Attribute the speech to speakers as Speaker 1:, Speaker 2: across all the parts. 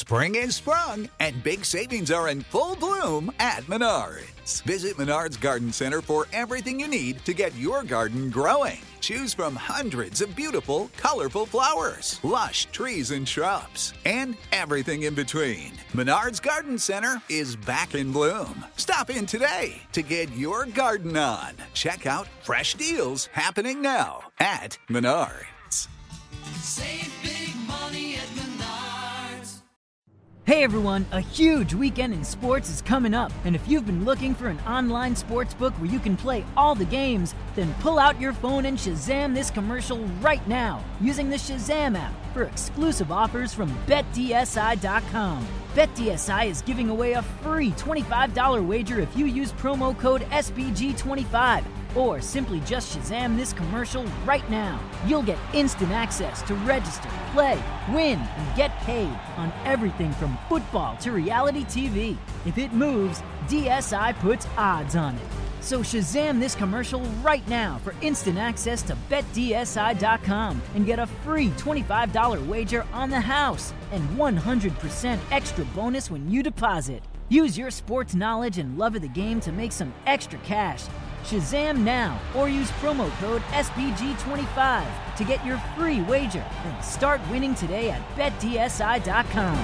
Speaker 1: Spring is sprung, and big savings are in full bloom at Menards. Visit Menards Garden Center for everything you need to get your garden growing. Choose from hundreds of beautiful, colorful flowers, lush trees and shrubs, and everything in between. Menards Garden Center is back in bloom. Stop in today to get your garden on. Check out fresh deals happening now at Menards.
Speaker 2: Save big money at Menards.
Speaker 3: Hey everyone, a huge weekend in sports is coming up, and if you've been looking for an online sports book where you can play all the games, then pull out your phone and Shazam this commercial right now using the Shazam app for exclusive offers from BetDSI.com. BetDSI is giving away a free $25 wager if you use promo code SBG25. Or simply just Shazam this commercial right now. You'll get instant access to register, play, win, and get paid on everything from football to reality TV. If it moves, DSI puts odds on it. So Shazam this commercial right now for instant access to BetDSI.com and get a free $25 wager on the house and 100% extra bonus when you deposit. Use your sports knowledge and love of the game to make some extra cash. Shazam now or use promo code SBG25 to get your free wager and start winning today at BetDSI.com.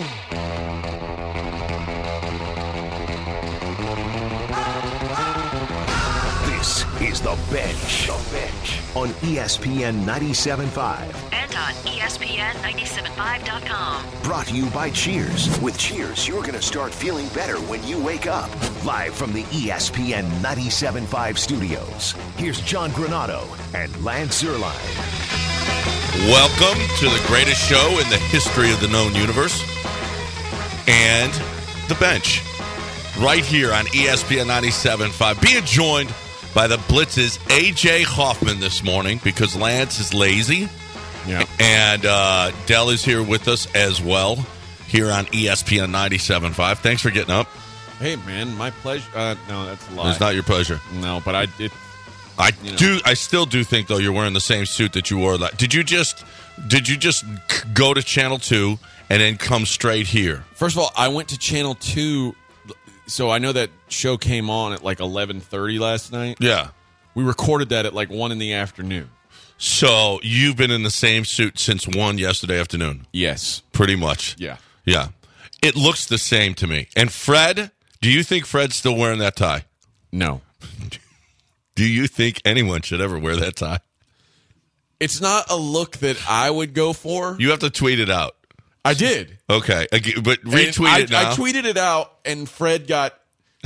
Speaker 4: This is The Bench, on ESPN 97.5.
Speaker 5: And on ESPN975.com.
Speaker 4: Brought to you by Cheers. With Cheers, you're going to start feeling better when you wake up. Live from the ESPN 97.5 studios, here's John Granato and Lance Zierlein.
Speaker 6: Welcome to the greatest show in the history of the known universe and The Bench. Right here on ESPN 97.5. Being joined by the Blitz's A.J. Hoffman this morning because Lance is lazy. Yeah. And Dell is here with us as well here on ESPN 97.5. Thanks for getting up.
Speaker 7: Hey, man, my pleasure. No, that's a lie.
Speaker 6: It's not your pleasure.
Speaker 7: No, but I
Speaker 6: still do think, though, you're wearing the same suit that you wore. Did you just go to Channel 2 and then come straight here?
Speaker 7: First of all, I went to Channel 2, so I know that show came on at like 11:30 last night.
Speaker 6: Yeah.
Speaker 7: We recorded that at like 1 in the afternoon.
Speaker 6: So you've been in the same suit since 1 yesterday afternoon?
Speaker 7: Yes.
Speaker 6: Pretty much.
Speaker 7: Yeah.
Speaker 6: Yeah. It looks the same to me. And Fred, do you think Fred's still wearing that tie?
Speaker 7: No.
Speaker 6: Do you think anyone should ever wear that tie?
Speaker 7: It's not a look that I would go for.
Speaker 6: You have to tweet it out.
Speaker 7: I did.
Speaker 6: Okay. But retweet it now.
Speaker 7: I tweeted it out, and Fred got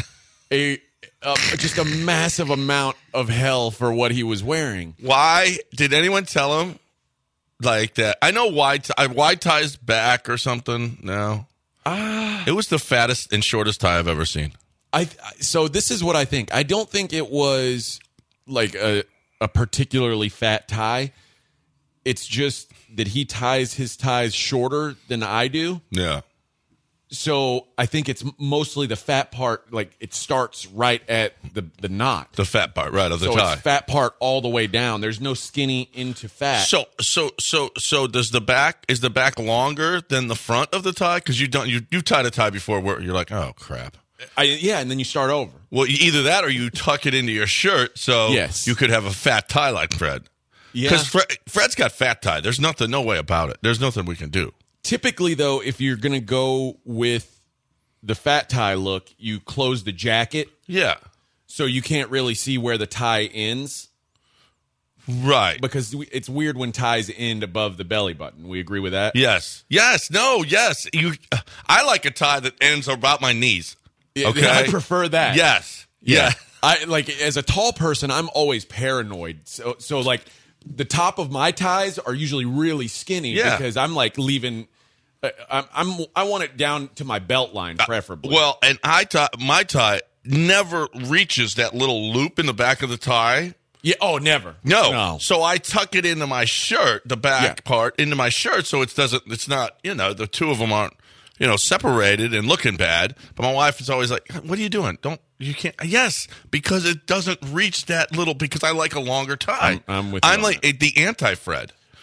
Speaker 7: just a massive amount of hell for what he was wearing.
Speaker 6: Why? Did anyone tell him like that? I know why tie's back or something. No. It was the fattest and shortest tie I've ever seen.
Speaker 7: So this is what I think. I don't think it was like a particularly fat tie. It's just that he ties his ties shorter than I do.
Speaker 6: Yeah.
Speaker 7: So I think it's mostly the fat part. Like it starts right at the knot.
Speaker 6: The fat part, right, of the tie.
Speaker 7: So it's fat part all the way down. There's no skinny into fat.
Speaker 6: So does the back, is the back longer than the front of the tie? Because you've tied a tie before where you're like, oh crap.
Speaker 7: Yeah, and then you start over.
Speaker 6: Well, either that or you tuck it into your shirt so you could have a fat tie like Fred.
Speaker 7: Yeah.
Speaker 6: Because Fred's got fat tie. There's no way about it. There's nothing we can do.
Speaker 7: Typically, though, if you're going to go with the fat tie look, you close the jacket.
Speaker 6: Yeah.
Speaker 7: So you can't really see where the tie ends.
Speaker 6: Right.
Speaker 7: Because it's weird when ties end above the belly button. We agree with that?
Speaker 6: Yes. Yes. No. Yes. I like a tie that ends about my knees.
Speaker 7: Okay. I prefer that.
Speaker 6: Yes. Yeah.
Speaker 7: I like as a tall person, I'm always paranoid. So like the top of my ties are usually really skinny because I'm like leaving. I want it down to my belt line, preferably.
Speaker 6: Well, and my tie never reaches that little loop in the back of the tie.
Speaker 7: Yeah. Oh, never.
Speaker 6: No. So I tuck it into my shirt, the back part into my shirt, so it's not. The two of them aren't separated and looking bad. But my wife is always like, "What are you doing? You can't." Yes, because it doesn't reach that little. Because I like a longer tie.
Speaker 7: I'm with you.
Speaker 6: I'm like the anti-Fred.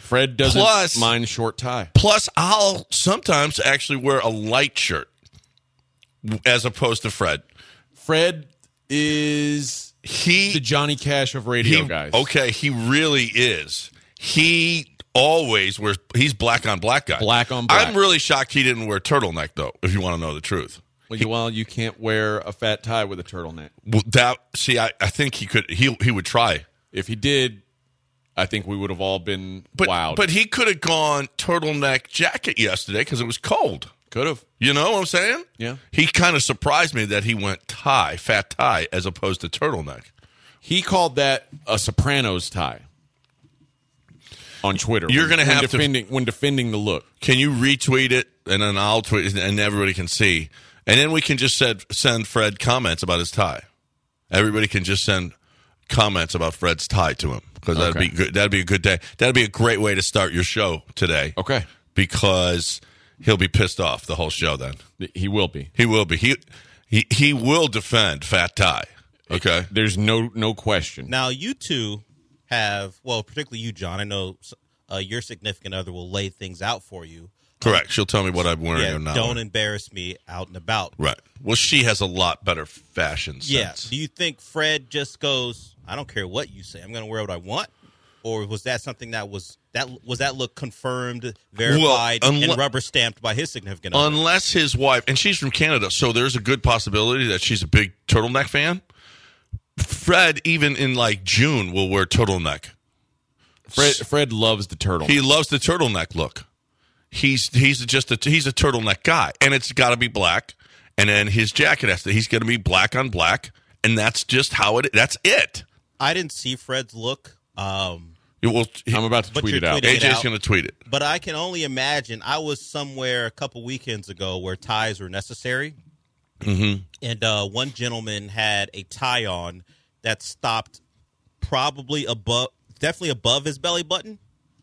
Speaker 7: Fred doesn't mind short tie.
Speaker 6: Plus, I'll sometimes actually wear a light shirt as opposed to Fred.
Speaker 7: Fred is the Johnny Cash of radio guys.
Speaker 6: Okay, he really is. He always wears. He's black on black guy.
Speaker 7: Black on black.
Speaker 6: I'm really shocked he didn't wear turtleneck though. If you want to know the truth.
Speaker 7: Well, you can't wear a fat tie with a turtleneck.
Speaker 6: Well, I think he could. He would try.
Speaker 7: If he did, I think we would have all been wowed.
Speaker 6: But he could have gone turtleneck jacket yesterday because it was cold.
Speaker 7: Could have.
Speaker 6: You know what I'm saying?
Speaker 7: Yeah.
Speaker 6: He kind of surprised me that he went fat tie, as opposed to turtleneck.
Speaker 7: He called that a Sopranos tie on Twitter.
Speaker 6: You're going to have
Speaker 7: when defending the look.
Speaker 6: Can you retweet it, and then I'll tweet it, and everybody can see. And then we can just send Fred comments about his tie. Everybody can just send comments about Fred's tie to him, because that'd be good. That'd be a good day. That'd be a great way to start your show today.
Speaker 7: Okay.
Speaker 6: Because he'll be pissed off the whole show then.
Speaker 7: He will be.
Speaker 6: He will be. He will defend fat tie. Okay.
Speaker 7: There's no question.
Speaker 5: Now, you two have, well, particularly you, John, I know your significant other will lay things out for you.
Speaker 6: Correct. She'll tell me what I'm wearing or not.
Speaker 5: Don't embarrass me out and about.
Speaker 6: Right. Well, she has a lot better fashion sense.
Speaker 5: Yeah. Do you think Fred just goes, I don't care what you say, I'm going to wear what I want? Or was that something that was that look confirmed, verified, and rubber stamped by his significant other?
Speaker 6: Unless his wife, and she's from Canada, so there's a good possibility that she's a big turtleneck fan. Fred, even in like June, will wear turtleneck.
Speaker 7: Fred loves the turtleneck.
Speaker 6: He loves the turtleneck look. He's a turtleneck guy, and it's got to be black. And then his jacket he's going to be black on black, and that's just how it. That's it.
Speaker 5: I didn't see Fred's look.
Speaker 7: I'm about to tweet it out.
Speaker 6: AJ's going to tweet it.
Speaker 5: But I can only imagine. I was somewhere a couple weekends ago where ties were necessary.
Speaker 6: Mm-hmm.
Speaker 5: And one gentleman had a tie on that stopped definitely above his belly button.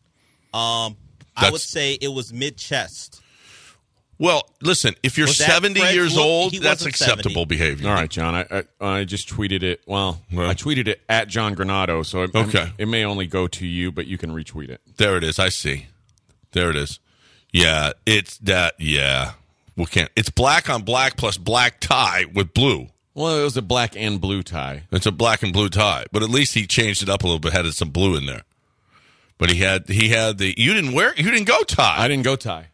Speaker 5: I would say it was mid-chest.
Speaker 6: Well, listen, if you're 70 years old, that's acceptable
Speaker 5: 70.
Speaker 6: behavior.
Speaker 7: All right, John, I just tweeted it. Well, I tweeted it at John Granado, so it may only go to you, but you can retweet it.
Speaker 6: There it is. I see. There it is. Yeah, it's that. Yeah. We can't. It's black on black plus black tie with blue.
Speaker 7: Well, it was a black and blue tie.
Speaker 6: It's a black and blue tie, but at least he changed it up a little bit, had some blue in there. But he had the. You didn't go tie.
Speaker 7: I didn't go tie.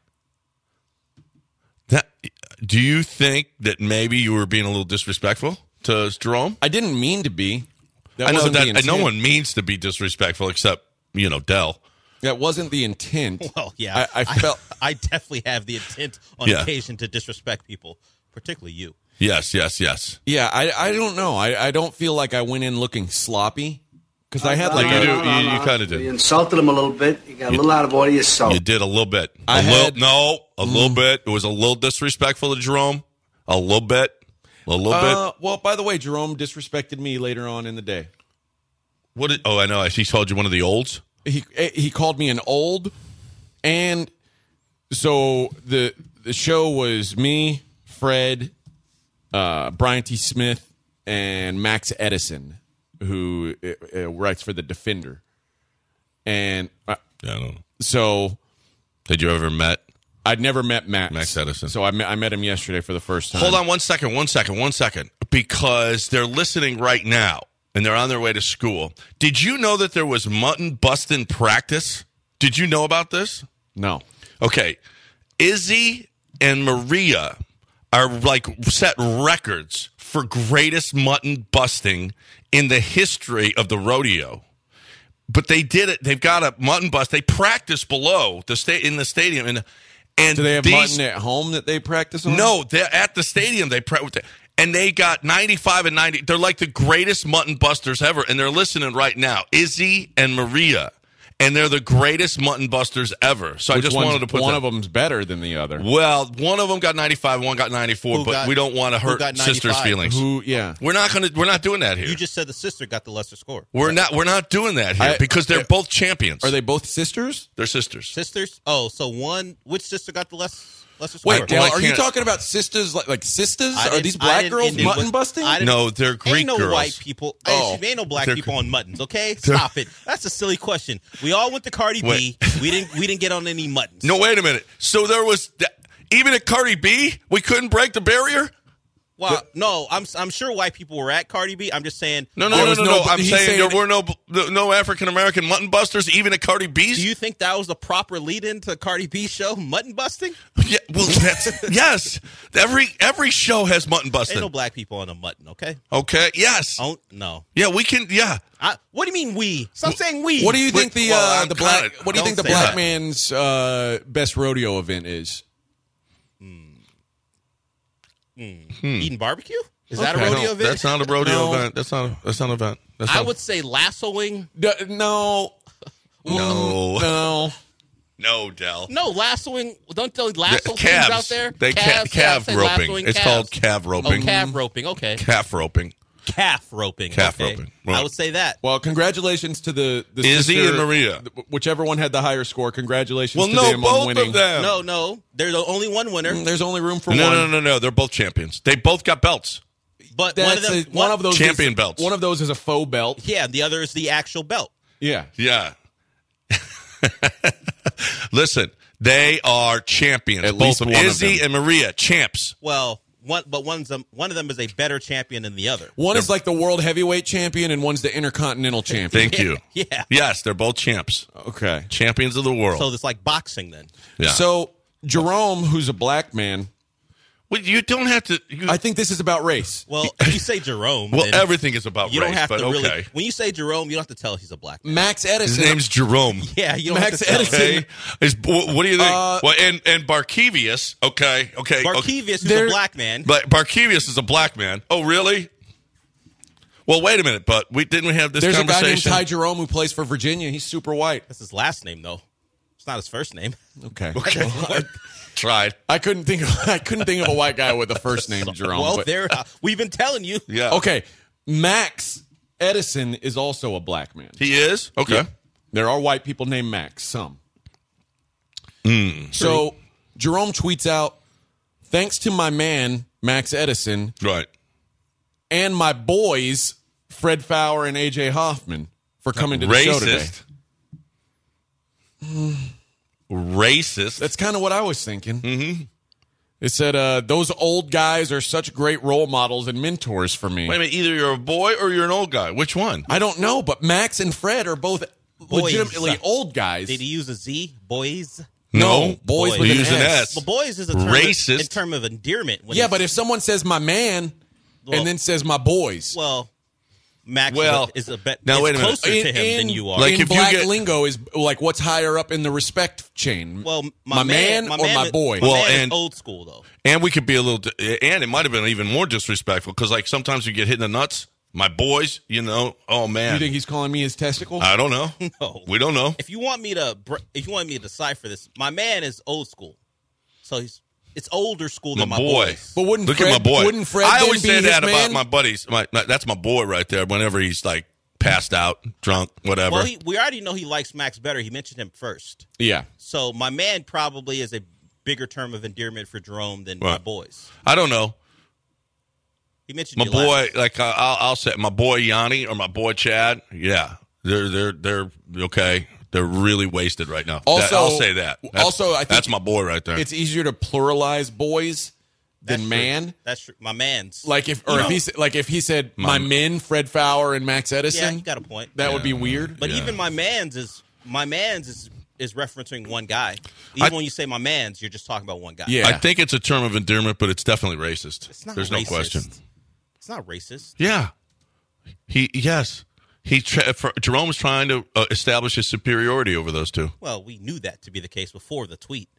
Speaker 6: Do you think that maybe you were being a little disrespectful to Jerome?
Speaker 7: I didn't mean to be.
Speaker 6: I know that no one means to be disrespectful except Dell.
Speaker 7: That wasn't the intent.
Speaker 5: Well, yeah,
Speaker 7: I felt
Speaker 5: I definitely have the intent on occasion to disrespect people, particularly you.
Speaker 6: Yes.
Speaker 7: Yeah, I don't know. I don't feel like I went in looking sloppy because I had
Speaker 6: you kind of did.
Speaker 8: You insulted him a little bit. You got a little out of order yourself.
Speaker 6: You did a little bit. A little bit. It was a little disrespectful to Jerome. A little bit.
Speaker 7: Well, by the way, Jerome disrespected me later on in the day.
Speaker 6: I know. He told you one of the olds.
Speaker 7: He called me an old, and so the show was me, Fred, Brian T. Smith, and Max Edison, who writes for The Defender. And
Speaker 6: I don't know.
Speaker 7: So,
Speaker 6: did you ever met?
Speaker 7: I'd never met Max
Speaker 6: Edison.
Speaker 7: So I met him yesterday for the first time.
Speaker 6: Hold on one second. Because they're listening right now. And they're on their way to school. Did you know that there was mutton busting practice? Did you know about this?
Speaker 7: No.
Speaker 6: Okay. Izzy and Maria are set records for greatest mutton busting in the history of the rodeo. But they did it. They've got a mutton bust. They practice below in the stadium. And
Speaker 7: do they have mutton at home that they practice on?
Speaker 6: No, they're at the stadium. They practice. And they got 95 and 90. They're like the greatest mutton busters ever. And they're listening right now. Izzy and Maria. And they're the greatest mutton busters ever. So I just wanted to put
Speaker 7: one of them's better than the other.
Speaker 6: Well, one of them got 95, one got 94, but we don't want to hurt sisters' feelings. We're not doing that here.
Speaker 5: You just said the sister got the lesser score.
Speaker 6: We're not doing that here because they're both champions.
Speaker 7: Are they both sisters?
Speaker 6: They're sisters.
Speaker 5: Sisters? Oh, so which sister got the less? Let's just
Speaker 7: Wait,
Speaker 5: work.
Speaker 7: Dale,
Speaker 6: Well, I
Speaker 7: are you
Speaker 6: can't-
Speaker 7: talking about sisters? Like sisters?
Speaker 5: I
Speaker 7: Are
Speaker 5: didn't-
Speaker 7: these
Speaker 5: I
Speaker 7: black
Speaker 5: didn't
Speaker 7: girls
Speaker 5: indicate
Speaker 7: mutton
Speaker 5: what-
Speaker 7: busting?
Speaker 5: I didn't-
Speaker 6: No, they're Greek
Speaker 5: Ain't no
Speaker 6: girls.
Speaker 5: white people.
Speaker 7: Oh.
Speaker 5: Ain't no black
Speaker 6: They're-
Speaker 5: people on muttons. Okay, stop it. That's a silly question. We all went to Cardi B. We didn't get on any muttons.
Speaker 6: No, wait a minute. So there was even at Cardi B, we couldn't break the barrier.
Speaker 5: Well, no, I'm sure white people were at Cardi B. I'm just saying.
Speaker 6: No.
Speaker 7: no-
Speaker 6: I'm
Speaker 7: he's
Speaker 6: saying
Speaker 7: saying
Speaker 6: there were no African American mutton busters even at Cardi B's.
Speaker 5: Do you think that was the proper lead-in to Cardi B's show, mutton busting?
Speaker 6: Yeah, well, yes. Every show has mutton
Speaker 5: Ain't
Speaker 6: busting.
Speaker 5: no black people on a mutton. Okay.
Speaker 6: Okay. Yes.
Speaker 5: Oh no.
Speaker 6: Yeah, we can. Yeah.
Speaker 5: What do you mean we? Stop saying we.
Speaker 7: What do you think the
Speaker 6: I'm
Speaker 7: black?
Speaker 6: kinda-
Speaker 7: What do you think the
Speaker 5: don't say
Speaker 7: black
Speaker 5: that.
Speaker 7: man's best rodeo event is?
Speaker 5: Eating barbecue? Is that a
Speaker 7: Okay.
Speaker 5: rodeo
Speaker 6: No,
Speaker 5: event?
Speaker 6: that's not a rodeo
Speaker 7: No.
Speaker 6: event. That's not an event. That's
Speaker 5: I
Speaker 6: not,
Speaker 5: would say lassoing.
Speaker 7: No,
Speaker 6: no,
Speaker 7: no.
Speaker 6: Del.
Speaker 5: No, lassoing. Don't they lasso things
Speaker 6: Calves
Speaker 5: out there?
Speaker 6: They
Speaker 5: Calves, yeah,
Speaker 6: calf
Speaker 5: say
Speaker 6: roping.
Speaker 5: lassoing
Speaker 6: It's
Speaker 5: calves.
Speaker 6: called calf roping.
Speaker 5: Oh, calf roping. Okay.
Speaker 6: Calf roping.
Speaker 5: Calf roping.
Speaker 6: Calf
Speaker 5: okay.
Speaker 6: roping.
Speaker 5: I
Speaker 6: Right.
Speaker 5: would say that.
Speaker 7: Well, congratulations to the
Speaker 6: Izzy
Speaker 7: sister,
Speaker 6: and Maria.
Speaker 7: Whichever one had the higher score. Congratulations
Speaker 6: Well,
Speaker 7: to
Speaker 6: no,
Speaker 7: them on
Speaker 6: both
Speaker 7: winning.
Speaker 6: of them.
Speaker 5: No. There's only one winner.
Speaker 7: There's only room for
Speaker 6: No,
Speaker 7: one.
Speaker 6: no. They're both champions. They both got belts.
Speaker 5: But
Speaker 7: That's one of those
Speaker 6: Champion
Speaker 7: is,
Speaker 6: belts.
Speaker 7: One of those is a faux belt.
Speaker 5: Yeah, the other is the actual belt.
Speaker 7: Yeah.
Speaker 6: Yeah. Listen, they are champions.
Speaker 7: At
Speaker 6: both
Speaker 7: least
Speaker 6: of
Speaker 7: one of
Speaker 6: Izzy
Speaker 7: them.
Speaker 6: and Maria, champs.
Speaker 5: Well, one of them is a better champion than the other.
Speaker 7: One is like the world heavyweight champion, and one's the intercontinental champion.
Speaker 6: Thank you.
Speaker 5: Yeah.
Speaker 6: Yes, they're both champs.
Speaker 7: Okay.
Speaker 6: Champions of the world.
Speaker 5: So it's like boxing then.
Speaker 6: yeah.
Speaker 7: So Jerome, who's a black man,
Speaker 6: well, you don't have to.
Speaker 7: I think this is about race.
Speaker 5: Well, if you say Jerome,
Speaker 6: Well,
Speaker 5: then
Speaker 6: everything is about
Speaker 5: you
Speaker 6: race,
Speaker 5: don't have
Speaker 6: but
Speaker 5: to
Speaker 6: okay.
Speaker 5: really. When you say Jerome, you don't have to tell he's a black man.
Speaker 7: Max
Speaker 6: His
Speaker 7: Edison.
Speaker 6: name's Jerome.
Speaker 5: Yeah, you don't
Speaker 7: Max
Speaker 5: have to tell.
Speaker 7: Edison.
Speaker 6: Okay. What do you think? Well, and Barkevius. Okay.
Speaker 5: Barkevius, who's
Speaker 7: They're-
Speaker 5: a black man.
Speaker 6: But Barkevius is a black man. Oh, really? Well, wait a minute. But didn't we have this
Speaker 7: There's a guy named
Speaker 6: conversation?
Speaker 7: Ty Jerome who plays for Virginia. He's super white.
Speaker 5: That's his last name, though. It's not his first name.
Speaker 7: Okay.
Speaker 6: Okay. Tried.
Speaker 7: I couldn't think of a white guy with a first name Jerome.
Speaker 5: Well,
Speaker 7: but-
Speaker 5: we've been telling you.
Speaker 6: Yeah.
Speaker 7: Okay. Max Edison is also a black man.
Speaker 6: He is? Okay.
Speaker 7: Yeah. There are white people named Max, some. So Jerome tweets out, thanks to my man, Max Edison,
Speaker 6: Right.
Speaker 7: and my boys, Fred Fowler and AJ Hoffman, for coming to the show today.
Speaker 6: Racist.
Speaker 7: That's kind of what I was thinking. Mm-hmm. It said, those old guys are such great role models and mentors for me.
Speaker 6: Wait a minute. Either you're a boy or you're an old guy. Which one?
Speaker 7: I don't know, but Max and Fred are both legitimately old guys.
Speaker 5: Did he use a Z? Boys?
Speaker 7: No, boys
Speaker 5: Boys.
Speaker 7: with
Speaker 6: He
Speaker 7: an
Speaker 6: used an
Speaker 7: S.
Speaker 6: S.
Speaker 5: Well, boys is a term
Speaker 6: Racist.
Speaker 5: in term of endearment. When
Speaker 7: Yeah,
Speaker 5: it's-
Speaker 7: but if someone says my man
Speaker 5: Well-
Speaker 7: and then says my boys,
Speaker 5: well, Max
Speaker 6: Well,
Speaker 5: is a bit
Speaker 6: now, wait a minute.
Speaker 5: closer to him than you are.
Speaker 6: Like,
Speaker 7: in
Speaker 6: if you
Speaker 7: black
Speaker 6: get-
Speaker 7: lingo is like what's higher up in the respect chain.
Speaker 5: well,
Speaker 7: my man or my boy?
Speaker 5: My
Speaker 6: Well,
Speaker 5: man
Speaker 6: and-
Speaker 5: is old school though.
Speaker 6: And we could be a little, and it might have been even more disrespectful because, like, sometimes you get hit in the nuts. My boys, oh man,
Speaker 7: You think he's calling me his testicle?
Speaker 6: I don't know.
Speaker 5: No.
Speaker 6: We don't know.
Speaker 5: If you want me to decipher this, my man is old school, so it's older school than my
Speaker 6: boy.
Speaker 5: boys.
Speaker 7: But wouldn't
Speaker 6: Look
Speaker 7: Fred,
Speaker 6: at my boy.
Speaker 7: Wouldn't Fred
Speaker 6: I
Speaker 7: then
Speaker 6: always
Speaker 7: be
Speaker 6: say
Speaker 7: his
Speaker 6: that
Speaker 7: man?
Speaker 6: about my buddies. That's my boy right there. Whenever he's like passed out, drunk, whatever.
Speaker 5: Well, we already know he likes Max better. He mentioned him first,
Speaker 7: Yeah.
Speaker 5: so my man probably is a bigger term of endearment for Jerome than my
Speaker 6: Right.
Speaker 5: boys.
Speaker 6: I don't know.
Speaker 5: He mentioned
Speaker 6: My
Speaker 5: you
Speaker 6: boy,
Speaker 5: last.
Speaker 6: like I'll say, my boy Yanni or my boy Chad. Yeah, they're okay. They're really wasted right now.
Speaker 7: Also-
Speaker 6: I'll say that.
Speaker 7: also, I think
Speaker 6: that's my boy right there.
Speaker 7: It's easier to pluralize boys
Speaker 5: That's
Speaker 7: than
Speaker 5: true.
Speaker 7: man.
Speaker 5: That's true. My man's
Speaker 7: Like if
Speaker 5: You know-
Speaker 7: if he said my men, Fred Fowler and Max
Speaker 5: yeah,
Speaker 7: Edison,
Speaker 5: you got a point.
Speaker 7: that would be weird.
Speaker 5: But
Speaker 6: Yeah.
Speaker 5: even my man's is referencing one guy. Even when you say my man's, you're just talking about one guy.
Speaker 7: Yeah.
Speaker 6: I think it's a term of endearment, but it's definitely racist.
Speaker 5: It's not
Speaker 6: There's
Speaker 5: racist.
Speaker 6: no question.
Speaker 5: It's not racist.
Speaker 6: Yeah, Jerome was trying to establish his superiority over those two.
Speaker 5: Well, we knew that to be the case before the tweet.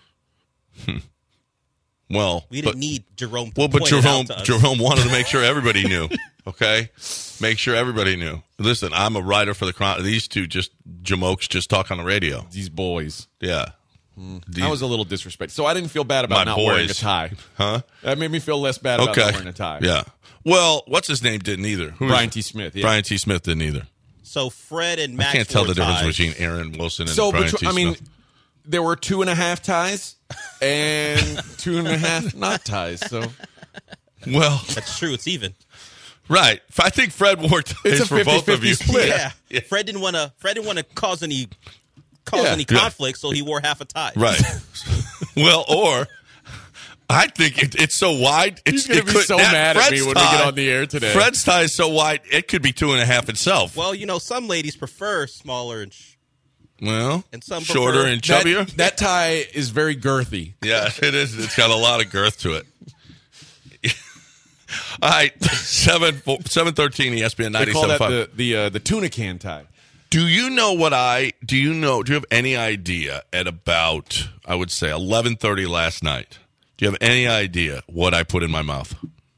Speaker 6: Well,
Speaker 5: We didn't need Jerome to
Speaker 6: Well, but
Speaker 5: point it out to us.
Speaker 6: Jerome wanted to make sure everybody knew. Okay, make sure everybody knew. Listen, I'm a writer for the Chronicle. These two jamokes just talk on the radio.
Speaker 7: These boys.
Speaker 6: Yeah,
Speaker 7: That was a little disrespect. So I didn't feel bad about
Speaker 6: My
Speaker 7: not wearing a
Speaker 6: boys.
Speaker 7: tie.
Speaker 6: huh?
Speaker 7: That made me feel less bad about
Speaker 6: Okay,
Speaker 7: not wearing a tie.
Speaker 6: yeah. Well, what's his name didn't either. Who
Speaker 7: Brian
Speaker 6: is-
Speaker 7: T. Smith. Yeah.
Speaker 6: Brian T. Smith didn't either.
Speaker 5: So Fred and Max
Speaker 6: I can't tell
Speaker 5: were
Speaker 6: the difference
Speaker 5: tied.
Speaker 6: between Aaron Wilson and
Speaker 7: So
Speaker 6: Brian T.
Speaker 7: I mean,
Speaker 6: Smith.
Speaker 7: there were 2.5 ties and 2.5 not ties. So,
Speaker 6: well,
Speaker 5: that's true. It's even.
Speaker 6: Right. I think Fred wore ties
Speaker 7: it's a
Speaker 6: for both of you.
Speaker 7: Split.
Speaker 5: Yeah. Fred didn't want to cause any conflict, so he wore half a tie.
Speaker 6: Right. Well, or I think it's so wide.
Speaker 7: He's going to be so mad at me when we get on the air today.
Speaker 6: Fred's tie is so wide, it could be 2.5 itself.
Speaker 5: Well, some ladies prefer smaller and some
Speaker 6: shorter and chubbier.
Speaker 7: That tie is very girthy.
Speaker 6: Yeah, it is. It's got a lot of girth to it. All right, 713 ESPN 97.5.
Speaker 7: They call that the tuna can tie.
Speaker 6: Do you have any idea at about, I would say, 11:30 last night? Do you have any idea what I put in my mouth?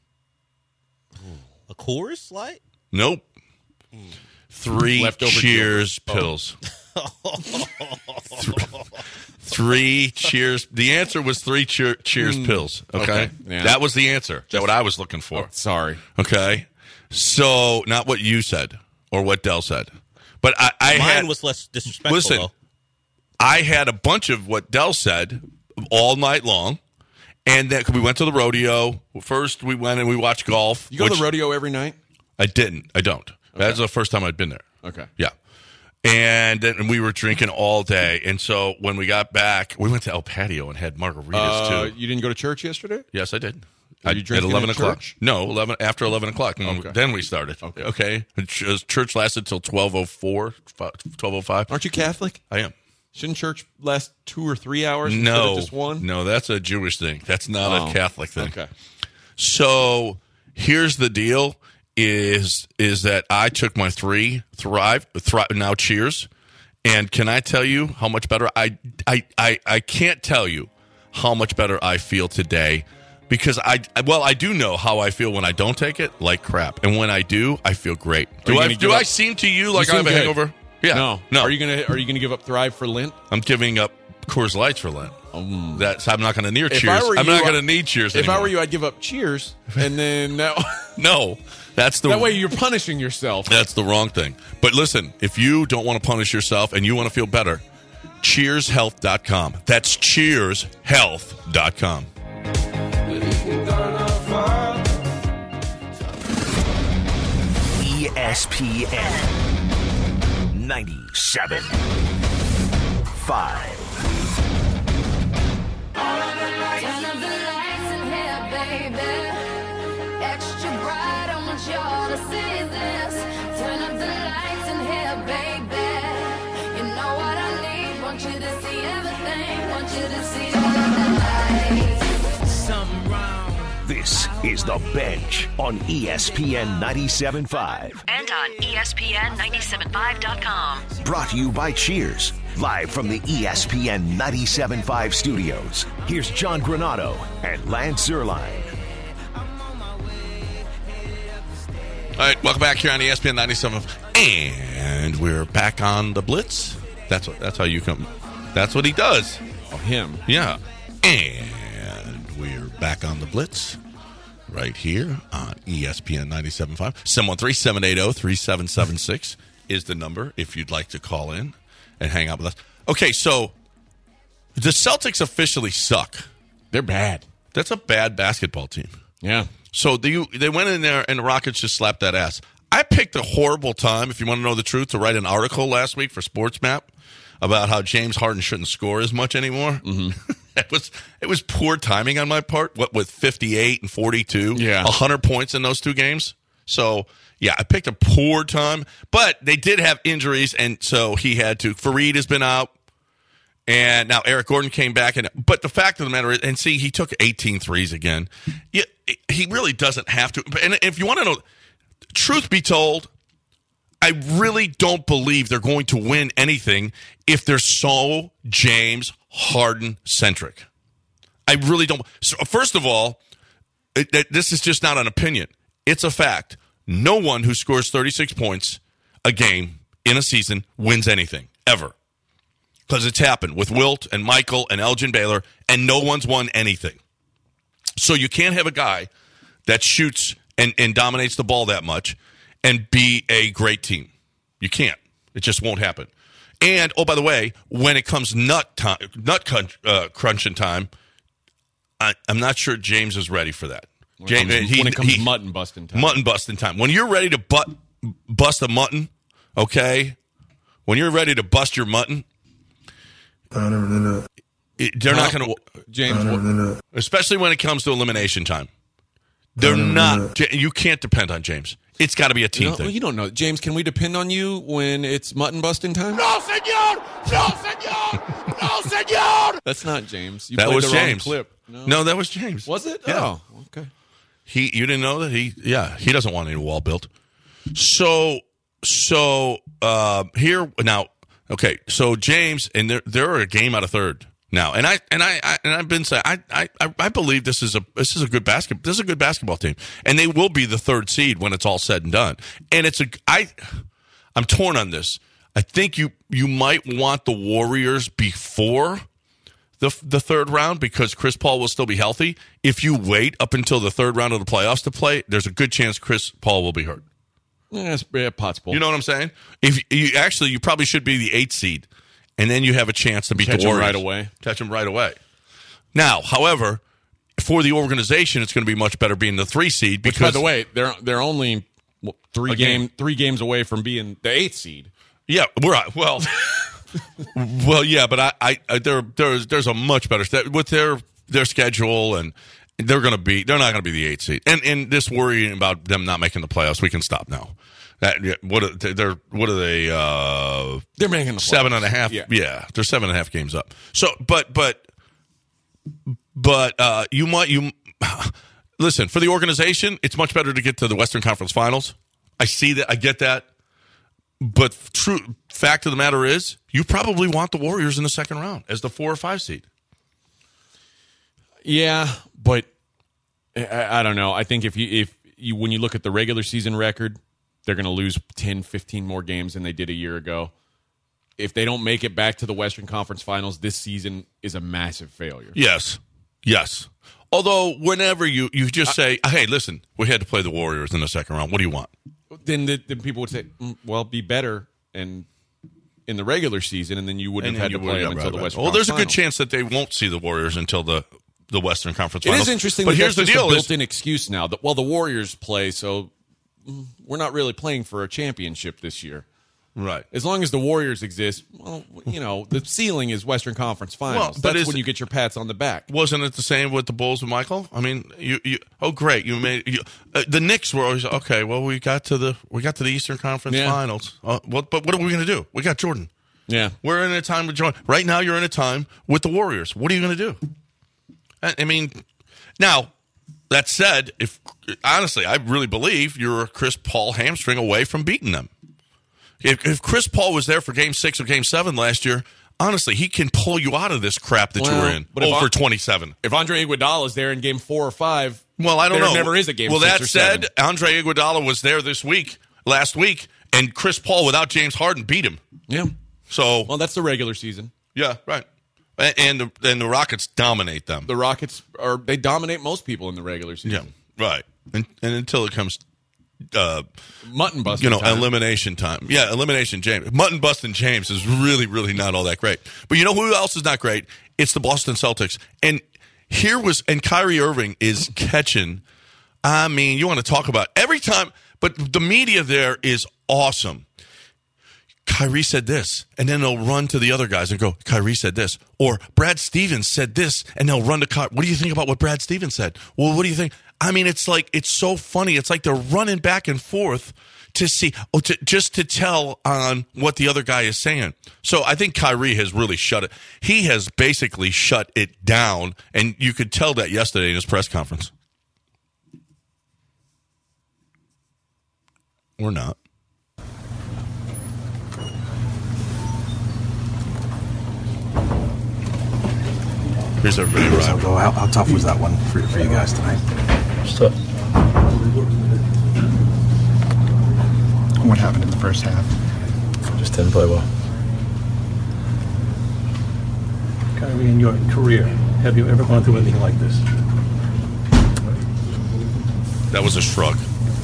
Speaker 5: A Coors Light?
Speaker 6: Nope. 3 Cheers pills. 3 Cheers. The answer was 3 Cheers pills. Okay. Yeah. That was the answer. That's what I was looking for.
Speaker 7: Oh, sorry.
Speaker 6: Okay. So, not what you said or what Dell said. But
Speaker 5: Mine was less disrespectful,
Speaker 6: listen,
Speaker 5: though.
Speaker 6: I had a bunch of what Dell said all night long. And then we went to the rodeo. First, we went and we watched golf.
Speaker 7: You go to the rodeo every night?
Speaker 6: I didn't. I don't. Okay. That's the first time I'd been there.
Speaker 7: Okay.
Speaker 6: Yeah. And then we were drinking all day. And so when we got back, we went to El Patio and had margaritas, too.
Speaker 7: You didn't go to church yesterday?
Speaker 6: Yes, I did.
Speaker 7: Were you drinking
Speaker 6: at 11 o'clock.
Speaker 7: Church?
Speaker 6: No, after 11 o'clock. Okay. Then we started. Okay. Church lasted till 12:04, 12:05.
Speaker 7: Aren't you Catholic?
Speaker 6: I am.
Speaker 7: Shouldn't church last 2 or 3 hours instead of just 1?
Speaker 6: No, that's a Jewish thing. That's not a Catholic thing.
Speaker 7: Okay.
Speaker 6: So here's the deal: is that I took my 3 Thrive now Cheers, and can I tell you how much better I can't tell you how much better I feel today. Because I do know how I feel when I don't take it, like crap, and when I do, I feel great. Do I seem to you like I have a hangover? Yeah.
Speaker 7: No. Are you gonna give up Thrive for Lent?
Speaker 6: I'm giving up Coors Lights for Lent. I'm not going to need Cheers. I'm not going to need Cheers anymore.
Speaker 7: If I were you, I'd give up Cheers, and then
Speaker 6: no, that
Speaker 7: way you're punishing yourself.
Speaker 6: That's the wrong thing. But listen, if you don't want to punish yourself and you want to feel better, CheersHealth.com. That's CheersHealth.com.
Speaker 4: ESPN 97.5.
Speaker 9: Turn up the lights in here, baby. Extra bright, I want y'all to see this. Turn up the lights in here, baby. You know what I need. Want you to see everything. Want you to see all of the lights. Something wrong.
Speaker 4: This is The Bench on ESPN 97.5.
Speaker 10: And on ESPN975.com.
Speaker 4: Brought to you by Cheers. Live from the ESPN 97.5 studios. Here's John Granado and Lance Zierlein.
Speaker 6: All right, welcome back here on ESPN 97.5. And we're back on the Blitz. That's how you come. That's what he does.
Speaker 7: Oh, him.
Speaker 6: Yeah. And we're back on the Blitz right here on ESPN 97.5. 713-780-3776 is the number if you'd like to call in and hang out with us. Okay, so the Celtics officially suck.
Speaker 7: They're bad.
Speaker 6: That's a bad basketball team.
Speaker 7: Yeah.
Speaker 6: So they went in there and the Rockets just slapped that ass. I picked a horrible time, if you want to know the truth, to write an article last week for SportsMap about how James Harden shouldn't score as much anymore.
Speaker 7: Mm-hmm.
Speaker 6: It was poor timing on my part. What with 58 and 42, 100 points in those 2 games. So yeah, I picked a poor time, but they did have injuries, and so he had to. Fareed has been out, and now Eric Gordon came back. But the fact of the matter is, and see, he took 18 threes again. Yeah, he really doesn't have to. And if you want to know, truth be told, I really don't believe they're going to win anything if they're so James Harden centric. I really don't. So first of all, this is just not an opinion. It's a fact. No one who scores 36 points a game in a season wins anything, ever. Because it's happened with Wilt and Michael and Elgin Baylor, and no one's won anything. So you can't have a guy that shoots and dominates the ball that much and be a great team. You can't. It just won't happen. And, oh, by the way, when it comes crunching time, I'm not sure James is ready for that.
Speaker 7: When it comes mutton busting time.
Speaker 6: Mutton busting time. When you're ready to bust a mutton, okay? When you're ready to bust your mutton,
Speaker 10: I never did that.
Speaker 6: They're not going to...
Speaker 7: James,
Speaker 6: especially when it comes to elimination time. They're not... You can't depend on James. It's got to be a team thing.
Speaker 7: Well, you don't know. James, can we depend on you when it's mutton busting time?
Speaker 6: No, senor! No, senor! No, senor!
Speaker 7: That's not James. You
Speaker 6: that
Speaker 7: played
Speaker 6: was
Speaker 7: the wrong
Speaker 6: James.
Speaker 7: Clip.
Speaker 6: No, that was James.
Speaker 7: Was it?
Speaker 6: Yeah.
Speaker 7: Oh, okay.
Speaker 6: You didn't know that? He doesn't want any wall built. So here now, okay, so James, and they're a game out of third now. And I've been saying I believe this is a good basketball team. And they will be the third seed when it's all said and done. And I'm torn on this. I think you might want the Warriors before the third round because Chris Paul will still be healthy. If you wait up until the third round of the playoffs to play, there's a good chance Chris Paul will be hurt.
Speaker 7: Yeah, it's possible.
Speaker 6: You know what I'm saying? If you probably should be the 8th seed, and then you have a chance to beat the Warriors
Speaker 7: right away.
Speaker 6: Catch them right away. Now, however, for the organization, it's going to be much better being the 3 seed because,
Speaker 7: by the way, they're only three games away from being the 8th seed.
Speaker 6: Yeah, well. Well, yeah, but there's a much better with their schedule, and they're not going to be the 8th seed. And this worrying about them not making the playoffs, we can stop now. What are they?
Speaker 7: They're making the playoffs.
Speaker 6: 7.5. Yeah, they're 7.5 games up. So, but you listen, for the organization, it's much better to get to the Western Conference Finals. I see that. I get that. But true fact of the matter is, you probably want the Warriors in the second round as the 4 or 5 seed.
Speaker 7: Yeah, but I don't know. I think if you when you look at the regular season record, they're going to lose 10, 15 more games than they did a year ago. If they don't make it back to the Western Conference Finals, this season is a massive failure.
Speaker 6: Yes. Although whenever you just say, hey, listen, we had to play the Warriors in the second round. What do you want?
Speaker 7: Then people would say, well, be better and in the regular season, and then you wouldn't have had to play them until the Western Conference Finals.
Speaker 6: Well, there's a good chance that they won't see the Warriors until the Western Conference Finals.
Speaker 7: It is interesting,
Speaker 6: but
Speaker 7: that
Speaker 6: here's
Speaker 7: that's
Speaker 6: the
Speaker 7: just
Speaker 6: deal:
Speaker 7: a built-in excuse now that the Warriors play, so we're not really playing for a championship this year.
Speaker 6: Right.
Speaker 7: As long as the Warriors exist, well, the ceiling is Western Conference Finals.
Speaker 6: Well,
Speaker 7: that's when you get your pats on the back.
Speaker 6: Wasn't it the same with the Bulls with Michael? I mean, great, you made the Knicks were always okay. Well, we got to the Eastern Conference Finals. But what are we going to do? We got Jordan.
Speaker 7: Yeah,
Speaker 6: we're in a time with Jordan. Right now, you're in a time with the Warriors. What are you going to do? I mean, now that said, honestly, I really believe you're a Chris Paul hamstring away from beating them. If Chris Paul was there for Game 6 or Game 7 last year, honestly, he can pull you out of this crap that you were in. But for 27.
Speaker 7: If Andre Iguodala is there in Game 4 or 5,
Speaker 6: well, I don't know.
Speaker 7: There never is a Game 6 or 7. Well, that said,
Speaker 6: Andre Iguodala was there last week, and Chris Paul without James Harden beat him.
Speaker 7: Yeah.
Speaker 6: So,
Speaker 7: well, that's the regular season.
Speaker 6: Yeah, right. And the Rockets dominate them.
Speaker 7: The Rockets they dominate most people in the regular season.
Speaker 6: Yeah, right. And until it comes
Speaker 7: mutton busting time.
Speaker 6: Elimination time. Yeah, elimination James. Mutton busting James is really, really not all that great. But you know who else is not great? It's the Boston Celtics. And Kyrie Irving is catching. I mean, you want to talk about every time, but the media there is awesome. Kyrie said this, and then they'll run to the other guys and go, Kyrie said this. Or Brad Stevens said this, and they'll run to Kyrie. What do you think about what Brad Stevens said? Well, what do you think? I mean, it's so funny. It's like they're running back and forth to see, just to tell on what the other guy is saying. So I think Kyrie has really shut it. He has basically shut it down, and you could tell that yesterday in his press conference. Or not. Here's everybody arriving.
Speaker 10: How tough was that one for you guys tonight?
Speaker 11: It's tough.
Speaker 10: What happened in the first half?
Speaker 11: Just didn't play well.
Speaker 12: Kyrie, in your career, have you ever gone through anything like this?
Speaker 6: That was a shrug.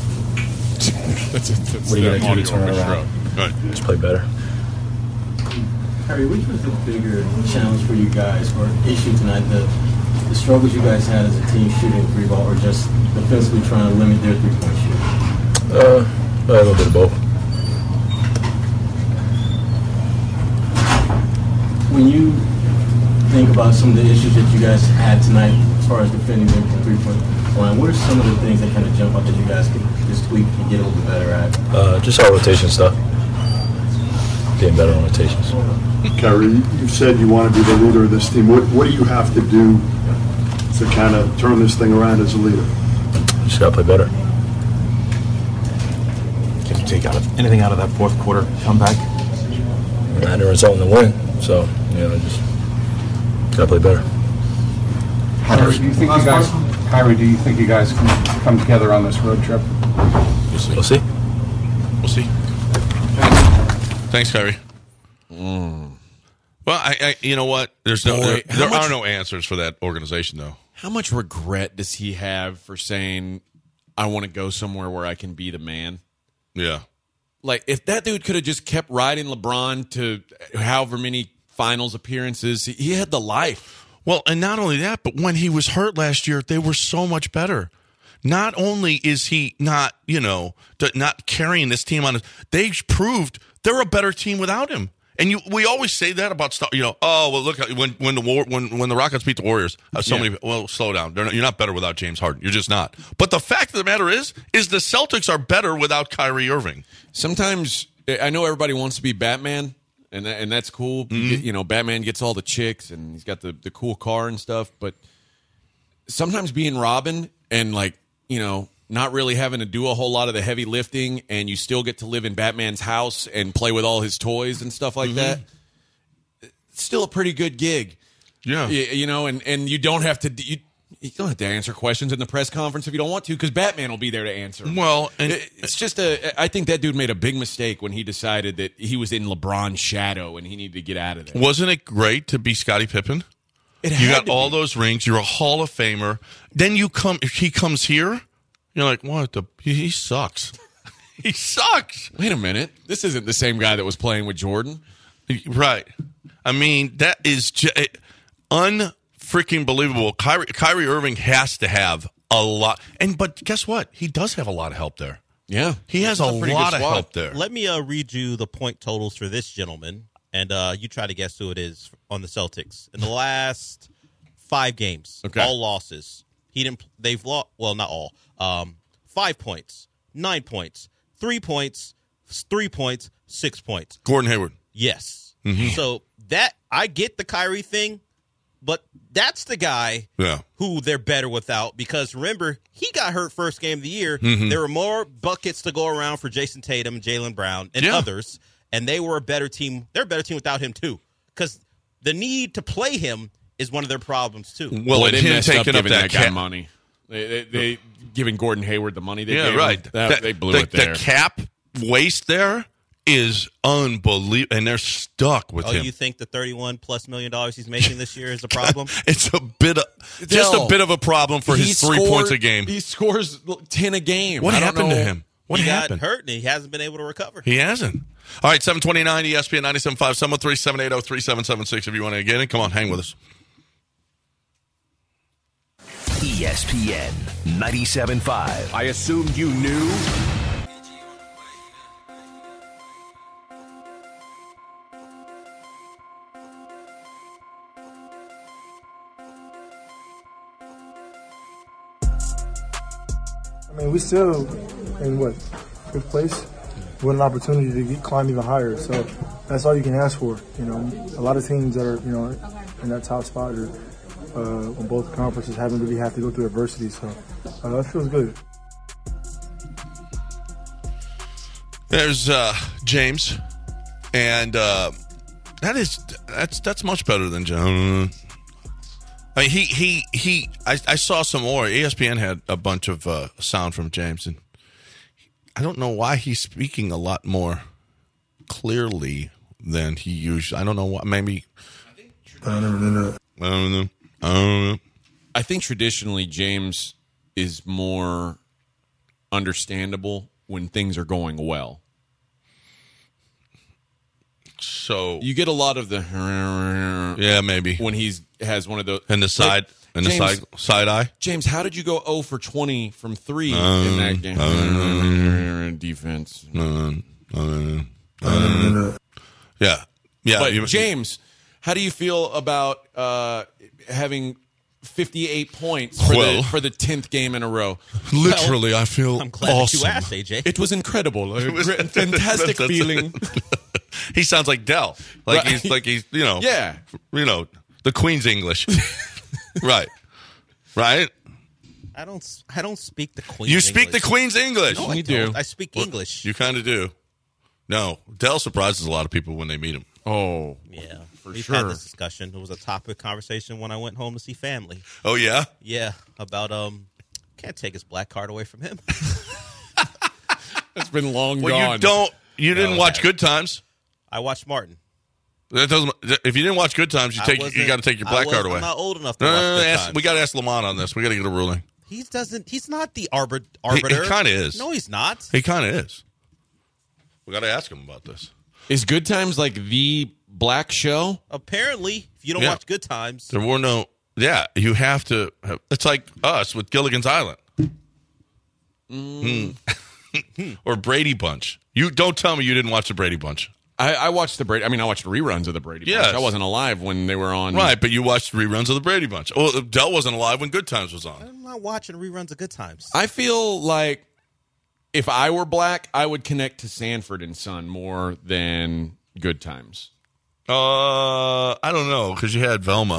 Speaker 11: What are you going to do to turn it around?
Speaker 6: Right.
Speaker 11: Just play better. Kyrie, which was the bigger challenge for you guys or issue tonight? The struggles you guys had as a team shooting three ball, or just defensively trying to limit their 3-point shooting?
Speaker 13: A little bit of both.
Speaker 11: When you think about some of the issues that you guys had tonight as far as defending them from 3-point line, what are some of the things that kind of jump out that you guys could just tweak and get a little bit better at?
Speaker 13: Just our rotation stuff. Getting better on rotations.
Speaker 14: Kyrie, you said you want to be the leader of this team. What do you have to do to kind of turn this thing around as a leader?
Speaker 13: Just got to play better.
Speaker 10: Can you take anything out of that fourth quarter comeback?
Speaker 13: Not a result in the win, so just got to play better.
Speaker 15: Kyrie, do you think you guys can come together on this road trip?
Speaker 13: We'll see.
Speaker 6: We'll see. Thanks, Kyrie. Well, I you know what? There are no answers for that organization, though.
Speaker 7: How much regret does he have for saying, I want to go somewhere where I can be the man?
Speaker 6: Yeah.
Speaker 7: Like, if that dude could have just kept riding LeBron to however many finals appearances, he had the life.
Speaker 6: Well, and not only that, but when he was hurt last year, they were so much better. Not only is he not, not carrying this team on his, they proved they're a better team without him. And we always say that about stuff, oh, well, look, when the Rockets beat the Warriors, slow down. You're not better without James Harden. You're just not. But the fact of the matter is the Celtics are better without Kyrie Irving.
Speaker 7: Sometimes, I know everybody wants to be Batman, and that's cool.
Speaker 6: Mm-hmm.
Speaker 7: Batman gets all the chicks, and he's got the cool car and stuff. But sometimes being Robin and, not really having to do a whole lot of the heavy lifting, and you still get to live in Batman's house and play with all his toys and stuff like that. It's still a pretty good gig.
Speaker 6: Yeah.
Speaker 7: And you don't have to you don't have to answer questions in the press conference if you don't want to, because Batman will be there to answer.
Speaker 6: Well, and
Speaker 7: it's just I think that dude made a big mistake when he decided that he was in LeBron's shadow and he needed to get out of there.
Speaker 6: Wasn't it great to be Scottie Pippen? You got all those rings. You're a Hall of Famer. Then he comes here. You're like, what? He sucks. He sucks.
Speaker 7: Wait a minute. This isn't the same guy that was playing with Jordan.
Speaker 6: Right. I mean, that is unfreaking believable. Kyrie Irving has to have a lot. But guess what? He does have a lot of help there.
Speaker 7: Yeah.
Speaker 6: He has a lot of help there.
Speaker 5: Let me read you the point totals for this gentleman, and you try to guess who it is on the Celtics. In the last 5 games, all losses. They've lost, well, not all. 5 points, 9 points, 3 points, 3 points, 6 points.
Speaker 6: Gordon Hayward.
Speaker 5: Yes.
Speaker 6: Mm-hmm.
Speaker 5: So I get the Kyrie thing, but that's the guy who they're better without, because remember, he got hurt first game of the year.
Speaker 6: Mm-hmm.
Speaker 5: There were more buckets to go around for Jason Tatum, Jaylen Brown, and others, and they were a better team. They're a better team without him, too, because the need to play him is one of their problems, too.
Speaker 7: Well, they messed up giving that guy money. They giving Gordon Hayward the money they gave him. They blew it there.
Speaker 6: The cap waste there is unbelievable, and they're stuck with him.
Speaker 5: Oh, you think the $31+ million he's making this year is a problem?
Speaker 6: It's a bit of a problem for his 3 points a game.
Speaker 7: He scores 10 a game.
Speaker 6: What happened to him? What happened?
Speaker 5: Got hurt, and he hasn't been able to recover.
Speaker 6: He hasn't. All right, 729 ESPN 97.5, 703-780-3776 if you want to get in. Come on, hang with us.
Speaker 4: ESPN 97.5.
Speaker 16: I assumed you knew.
Speaker 10: I mean, we still in fifth place with an opportunity to climb even higher. So that's all you can ask for. A lot of teams that are in that top spot are on both conferences haven't really had to go through adversity. So it feels good.
Speaker 6: There's James, and that's much better than John. I mean, I saw some more. ESPN had a bunch of sound from James, and I don't know why he's speaking a lot more clearly than he usually. I don't know why. Maybe.
Speaker 10: I never did that.
Speaker 6: I don't know.
Speaker 7: I think traditionally James is more understandable when things are going well.
Speaker 6: So
Speaker 7: you get a lot of the
Speaker 6: maybe
Speaker 7: when he has one of those
Speaker 6: and the side side eye.
Speaker 7: James, how did you go 0 for 20 from 3 in that game? Defense.
Speaker 6: Yeah.
Speaker 7: But James, how do you feel about having 58 points for the 10th game in a row?
Speaker 6: Literally, I feel
Speaker 5: I'm glad
Speaker 6: awesome.
Speaker 5: that you asked, AJ.
Speaker 7: It was incredible. It was a fantastic feeling.
Speaker 6: He sounds like Dell. He's
Speaker 7: yeah.
Speaker 6: The Queen's English. Right. I
Speaker 5: don't speak the Queen's
Speaker 6: You speak
Speaker 5: English.
Speaker 6: the Queen's English.
Speaker 5: No, I
Speaker 7: do.
Speaker 5: I speak English.
Speaker 6: You kind of do. No, Dell surprises a lot of people when they meet him.
Speaker 7: Oh,
Speaker 5: yeah.
Speaker 7: We've
Speaker 5: had this discussion. It was a topic of conversation when I went home to see family.
Speaker 6: Oh, yeah?
Speaker 5: Yeah, about can't take his black card away from him.
Speaker 7: It's been long
Speaker 6: gone. You didn't watch Good Times.
Speaker 5: I watched Martin.
Speaker 6: That doesn't. If you didn't watch Good Times, you got to take your black card away.
Speaker 5: I'm not old enough to watch Good Times.
Speaker 6: We got to ask Lamont on this. We got to get a ruling.
Speaker 5: He's not the arbiter.
Speaker 6: He kind of is.
Speaker 5: No, he's not.
Speaker 6: He kind of is. We got to ask him about this.
Speaker 7: Is Good Times like the black show?
Speaker 5: Apparently, if you don't watch Good Times,
Speaker 6: there were no. Yeah, you have to. It's like us with Gilligan's Island. Or Brady Bunch. You don't tell me you didn't watch the Brady Bunch.
Speaker 7: I watched the Brady. I mean, I watched reruns of the Brady Bunch.
Speaker 6: Yes.
Speaker 7: I wasn't alive when they were on.
Speaker 6: Right, but you watched reruns of the Brady Bunch. Oh, Dell wasn't alive when Good Times was on.
Speaker 5: I'm not watching reruns of Good Times.
Speaker 7: I feel like if I were black, I would connect to Sanford and Son more than Good Times.
Speaker 6: I don't know, because you had Velma.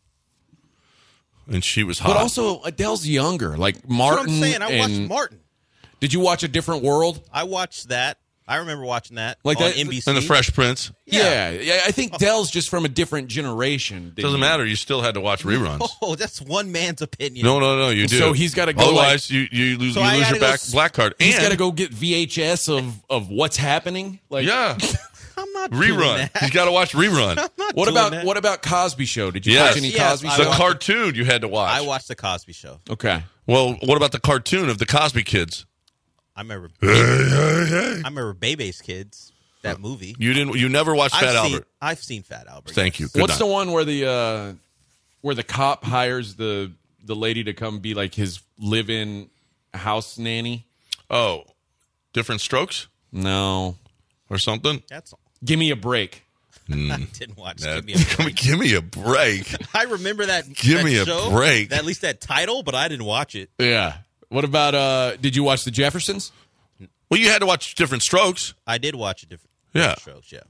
Speaker 6: And she was hot.
Speaker 7: But also, Adele's younger. Like Martin.
Speaker 5: That's what I'm saying. I watched Martin.
Speaker 7: Did you watch A Different World?
Speaker 5: I watched that. I remember watching that
Speaker 7: like
Speaker 5: on
Speaker 7: that,
Speaker 5: NBC.
Speaker 6: And The Fresh Prince.
Speaker 7: Yeah. I think Dell's just from a different generation.
Speaker 6: Doesn't matter. You still had to watch reruns.
Speaker 5: Oh, that's one man's opinion.
Speaker 6: No, you do.
Speaker 7: So he's got to go.
Speaker 6: Otherwise, you lose your black card.
Speaker 7: He's got to go get VHS of what's happening. Like,
Speaker 5: I'm not
Speaker 6: rerun.
Speaker 5: doing that.
Speaker 6: He's got to watch rerun.
Speaker 7: What about Cosby Show? Did you watch any Cosby Show?
Speaker 6: The cartoon you had to watch.
Speaker 5: I watched the Cosby Show.
Speaker 7: Okay.
Speaker 6: Well, what about the cartoon of the Cosby Kids?
Speaker 5: I remember Bebe's Kids. That movie.
Speaker 6: You never watched Fat Albert.
Speaker 5: I've seen Fat Albert.
Speaker 6: Thank you.
Speaker 7: What's the one where the cop hires the lady to come be like his live-in house nanny?
Speaker 6: Oh, Different Strokes?
Speaker 7: No,
Speaker 6: or something.
Speaker 5: That's
Speaker 7: Give Me a Break.
Speaker 5: I didn't watch
Speaker 6: that.
Speaker 5: Give Me a Break.
Speaker 6: Give me a break.
Speaker 5: I remember that.
Speaker 6: Give
Speaker 5: that
Speaker 6: me a
Speaker 5: show,
Speaker 6: break.
Speaker 5: At least that title, but I didn't watch it.
Speaker 7: Yeah. What about? Did you watch The Jeffersons?
Speaker 6: Well, you had to watch Different Strokes.
Speaker 5: I did watch Different Strokes. Yeah.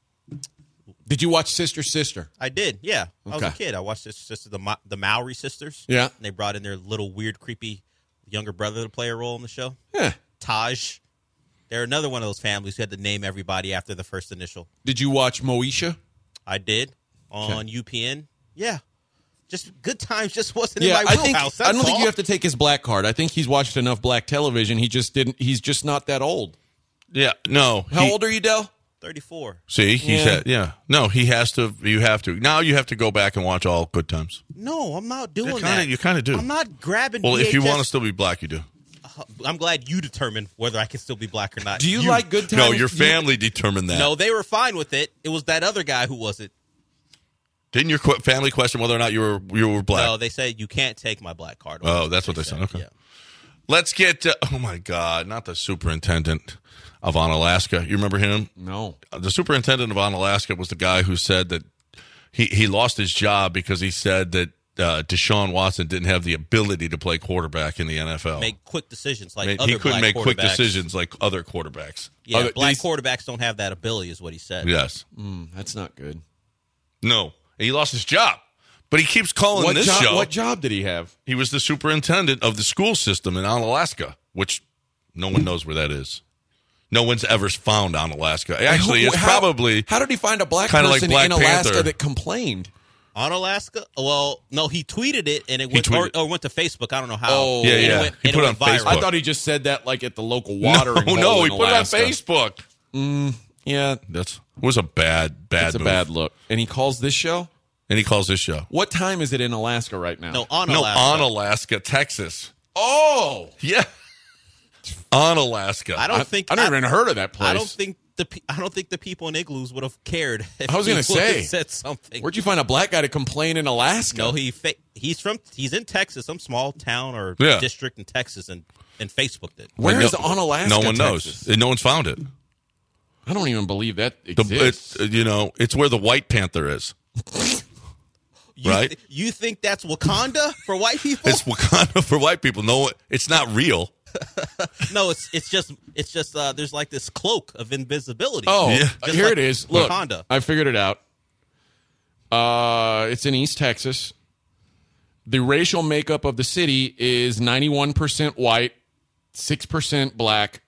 Speaker 7: Did you watch Sister Sister?
Speaker 5: I did. Yeah. I was
Speaker 7: Okay.
Speaker 5: a Kid. I watched the Mowry sisters.
Speaker 7: Yeah.
Speaker 5: And they brought in their little weird, creepy younger brother to play a role in the show.
Speaker 7: Yeah.
Speaker 5: Taj. They're another one of those families who had to name everybody after the first initial.
Speaker 7: Did you watch Moesha?
Speaker 5: I did on UPN. Yeah. Just Good Times just wasn't in
Speaker 7: Yeah,
Speaker 5: my wheelhouse.
Speaker 7: I don't think you have to take his black card. I think he's watched enough black television. He just didn't. He's just not that old.
Speaker 6: Yeah. No.
Speaker 7: How old are you, Del?
Speaker 5: 34.
Speaker 6: See, he said, No, he has to. You have to. Now you have to go back and watch all Good Times.
Speaker 5: No, I'm not doing that.
Speaker 6: You kind of do.
Speaker 5: I'm not grabbing
Speaker 6: Well, if you
Speaker 5: VHS.
Speaker 6: want to still be black, you do.
Speaker 5: I'm glad you determine whether I can still be black or not.
Speaker 7: Do you like Good Times?
Speaker 6: No, your family determined that.
Speaker 5: No, they were fine with it. It was that other guy who wasn't.
Speaker 6: Didn't your family question whether or not you were black?
Speaker 5: No, they said you can't take my black card.
Speaker 6: Oh, that's what they said. Okay.
Speaker 5: Yeah.
Speaker 6: Let's get. Oh my God! Not the superintendent of Alaska. You remember him?
Speaker 7: No.
Speaker 6: The superintendent of Alaska was the guy who said that he lost his job because he said that Deshaun Watson didn't have the ability to play quarterback in the NFL.
Speaker 5: Make quick decisions like
Speaker 6: he
Speaker 5: other
Speaker 6: couldn't
Speaker 5: black
Speaker 6: make quick
Speaker 5: quarterbacks.
Speaker 6: decisions like other quarterbacks.
Speaker 5: Yeah, black quarterbacks don't have that ability, is what he said.
Speaker 6: Yes.
Speaker 7: That's not good.
Speaker 6: No. He lost his job. But he keeps calling this show.
Speaker 7: What job did he have?
Speaker 6: He was the superintendent of the school system in Alaska, which no one knows where that is. No one's ever found Alaska. Actually, it's probably...
Speaker 7: How did he find a black
Speaker 6: person
Speaker 7: like in Alaska
Speaker 6: Panther.
Speaker 7: that complained?
Speaker 5: On Alaska? Well, no, he tweeted it, and it went, or went to Facebook. I don't know how.
Speaker 7: Oh,
Speaker 6: yeah. He put it on Facebook.
Speaker 7: I thought he just said that like at the local watering hole
Speaker 6: No, he
Speaker 7: in
Speaker 6: put it on
Speaker 7: Alaska.
Speaker 6: Facebook.
Speaker 7: Yeah.
Speaker 6: That was a bad
Speaker 7: That's a
Speaker 6: move.
Speaker 7: bad look. And he calls this show?
Speaker 6: And he calls this show.
Speaker 7: What time is it in Alaska right now?
Speaker 5: No, on
Speaker 6: Alaska, Texas.
Speaker 7: Oh!
Speaker 6: Yeah. On Alaska.
Speaker 5: I don't think...
Speaker 7: I never even heard of that place.
Speaker 5: I don't think I don't think the people in igloos would have cared. If
Speaker 7: I was going to say,
Speaker 5: said something.
Speaker 7: Where'd you find a black guy to complain in Alaska?
Speaker 5: No, he's in Texas, some small town or district in Texas, and Facebooked it.
Speaker 7: Where is on Alaska?
Speaker 6: No one
Speaker 7: Texas?
Speaker 6: knows. No one's found it.
Speaker 7: I don't even believe that exists.
Speaker 6: It's where the White Panther is. Right?
Speaker 5: You think that's Wakanda for white people?
Speaker 6: It's Wakanda for white people. No, it's not real.
Speaker 5: No, it's just there's like this cloak of invisibility.
Speaker 7: Oh,
Speaker 5: yeah.
Speaker 7: Here it is. Look,
Speaker 5: Wakanda.
Speaker 7: I figured it out. It's in East Texas. The racial makeup of the city is 91% white, 6% black,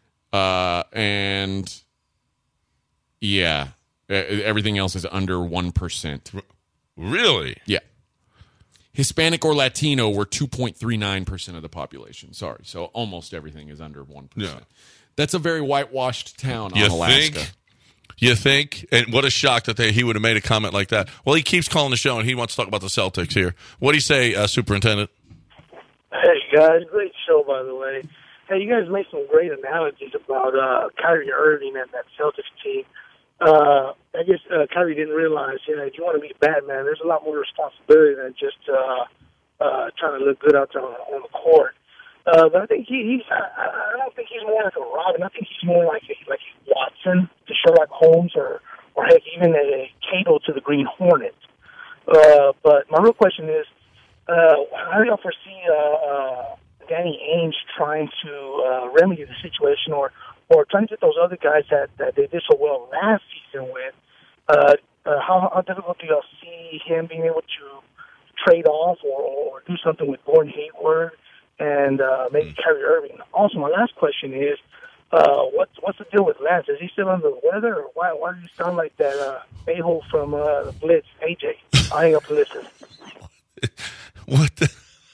Speaker 7: and yeah, everything else is under 1%.
Speaker 6: Really?
Speaker 7: Yeah. Hispanic or Latino were 2.39% of the population. Sorry. So almost everything is under 1%.
Speaker 6: Yeah.
Speaker 7: That's a very whitewashed town on Alaska.
Speaker 6: You think? And what a shock that he would have made a comment like that. Well, he keeps calling the show, and he wants to talk about the Celtics here. What do you say, Superintendent?
Speaker 16: Hey, guys. Great show, by the way. Hey, you guys made some great analogies about Kyrie Irving and that Celtics team. I guess Kyrie didn't realize, if you want to be Batman, there's a lot more responsibility than just trying to look good out there on the court. But I think I don't think he's more like a Robin. I think he's more like Watson to Sherlock Holmes, or heck, even a Cable to the Green Hornet. But my real question is, how do y'all foresee Danny Ainge trying to remedy the situation, or trying to get those other guys that they did so well last season with? How difficult do y'all see him being able to trade off or do something with Gordon Hayward and maybe Kyrie Irving? Also, my last question is, what's the deal with Lance? Is he still under the weather, or why does he sound like that a-hole from the Blitz, AJ? I'll hang up and listen.
Speaker 6: What the?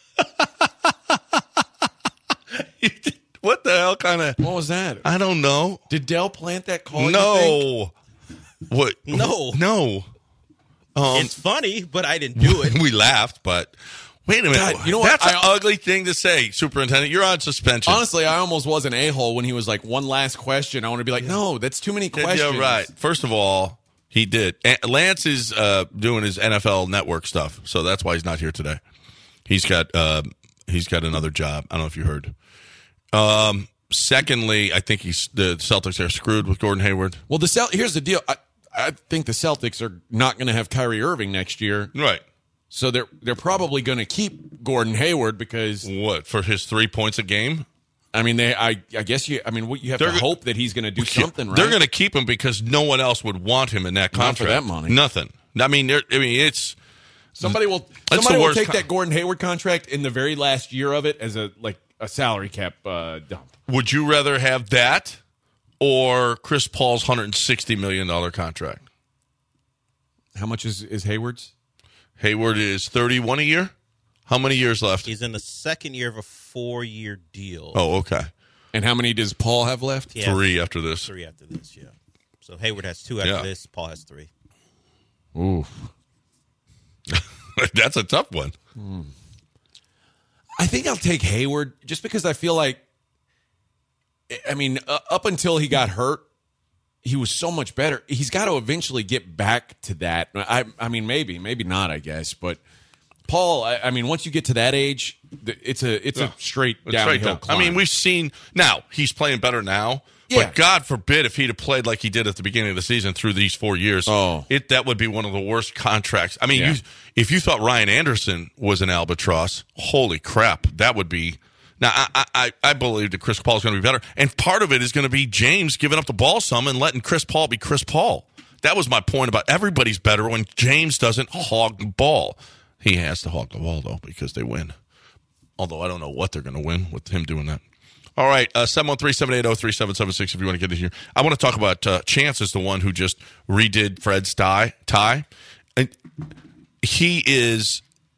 Speaker 6: What the hell kind of...
Speaker 7: What was that?
Speaker 6: I don't know.
Speaker 7: Did Dell plant that call?
Speaker 6: No. What?
Speaker 5: No. It's funny, but I didn't do it.
Speaker 6: We laughed, but... Wait a minute.
Speaker 7: God, you know what?
Speaker 6: That's an ugly thing to say, Superintendent. You're on suspension.
Speaker 7: Honestly, I almost was an a-hole when he was like, one last question. I want to be like, no, that's too many questions.
Speaker 6: Yeah, right. First of all, he did. Lance is doing his NFL Network stuff, so that's why he's not here today. He's got another job. I don't know if you heard. Secondly, I think the Celtics are screwed with Gordon Hayward.
Speaker 7: Well, here's the deal. I think the Celtics are not going to have Kyrie Irving next year.
Speaker 6: Right.
Speaker 7: So they're probably going to keep Gordon Hayward because...
Speaker 6: What, for his 3 points a game?
Speaker 7: I mean, I guess you have to hope that he's going to do something, right?
Speaker 6: They're going to keep him because no one else would want him in that contract.
Speaker 7: Not for that money.
Speaker 6: Nothing. I mean, it's...
Speaker 7: Somebody will take that Gordon Hayward contract in the very last year of it as a salary cap dump.
Speaker 6: Would you rather have that or Chris Paul's $160 million contract?
Speaker 7: How much is Hayward's?
Speaker 6: Hayward is 31 a year. How many years left?
Speaker 5: He's in the second year of a 4-year deal.
Speaker 6: Oh, okay.
Speaker 7: And how many does Paul have left?
Speaker 6: 3 after this.
Speaker 5: 3 after this, yeah. So Hayward has 2 after this. Paul has 3.
Speaker 7: Oof.
Speaker 6: That's a tough one.
Speaker 7: I think I'll take Hayward just because I feel like, I mean, up until he got hurt, he was so much better. He's got to eventually get back to that. I mean, maybe not, I guess. But Paul, I mean, once you get to that age, it's a straight downhill climb.
Speaker 6: I mean, we've seen now he's playing better now. Yeah. But God forbid if he'd have played like he did at the beginning of the season through these 4 years, that would be one of the worst contracts. I mean, if you thought Ryan Anderson was an albatross, holy crap, that would be. Now, I believe that Chris Paul is going to be better. And part of it is going to be James giving up the ball some and letting Chris Paul be Chris Paul. That was my point about everybody's better when James doesn't hog the ball. He has to hog the ball, though, because they win. Although I don't know what they're going to win with him doing that. All right, 713-780-3776 if you want to get in here. I want to talk about Chance is the one who just redid Fred's tie. And Chance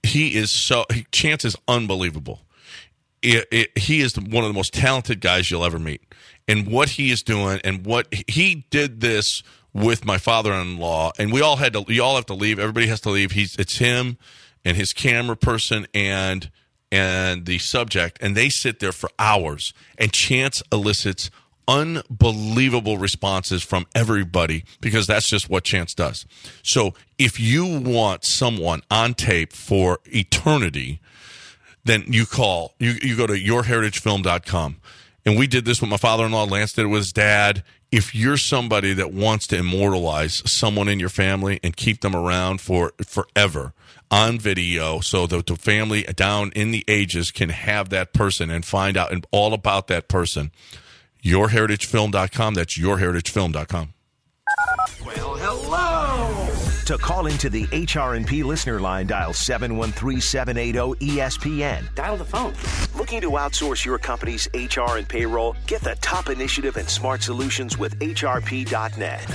Speaker 6: is unbelievable. He is one of the most talented guys you'll ever meet. And what he is doing, and what he did this with my father-in-law, and we all have to leave. Everybody has to leave. It's him and his camera person and the subject, and they sit there for hours. And Chance elicits unbelievable responses from everybody because that's just what Chance does. So if you want someone on tape for eternity, then you go to yourheritagefilm.com. And we did this with my father-in-law. Lance did it with his dad. If you're somebody that wants to immortalize someone in your family and keep them around for forever on video so that the family down in the ages can have that person and find out all about that person, yourheritagefilm.com. That's yourheritagefilm.com.
Speaker 4: Well, hello. To call into the HR&P listener line, dial 713-780-ESPN.
Speaker 17: Dial the phone.
Speaker 4: Looking to outsource your company's HR and payroll? Get the top initiative and smart solutions with HRP.net.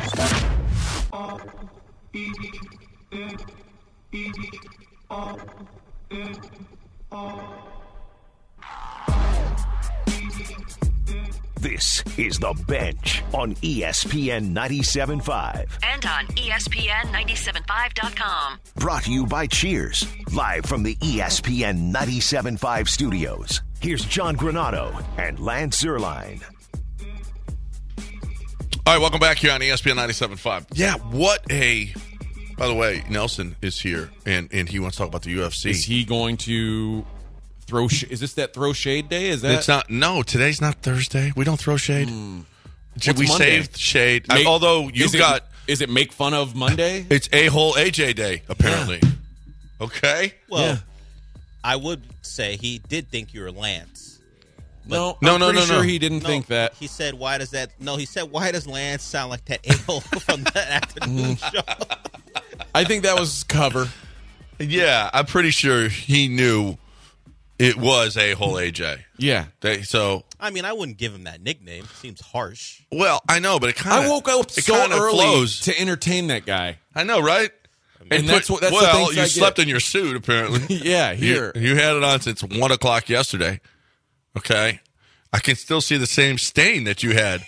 Speaker 4: This is The Bench on ESPN 97.5.
Speaker 18: And on ESPN975.com.
Speaker 4: Brought to you by Cheers, live from the ESPN 97.5 studios. Here's John Granado and Lance Zierlein.
Speaker 6: All right, welcome back here on ESPN 97.5. Yeah, by the way, Nelson is here, and he wants to talk about the UFC.
Speaker 7: Is he going to throw is this that throw shade day? Is that?
Speaker 6: It's not. No, today's not Thursday. We don't throw shade.
Speaker 7: What's
Speaker 6: We
Speaker 7: Monday?
Speaker 6: saved shade. Although
Speaker 7: Is it make fun of Monday?
Speaker 6: It's A-hole AJ day, apparently. Yeah. Okay?
Speaker 5: Well, I would say he did think you were Lance.
Speaker 7: No, I'm pretty sure he didn't think that.
Speaker 5: He said, why does Lance sound like that a-hole from that afternoon show?
Speaker 7: I think that was cover.
Speaker 6: Yeah, I'm pretty sure he knew it was A-hole AJ.
Speaker 7: Yeah.
Speaker 5: I mean, I wouldn't give him that nickname. Seems harsh.
Speaker 6: Well, I know, but it kind of
Speaker 7: I woke up so early to entertain that guy.
Speaker 6: I know, right?
Speaker 7: And that's the thing.
Speaker 6: You slept in your suit, apparently.
Speaker 7: Yeah, here.
Speaker 6: You had it on since 1 o'clock yesterday. Okay? I can still see the same stain that you had.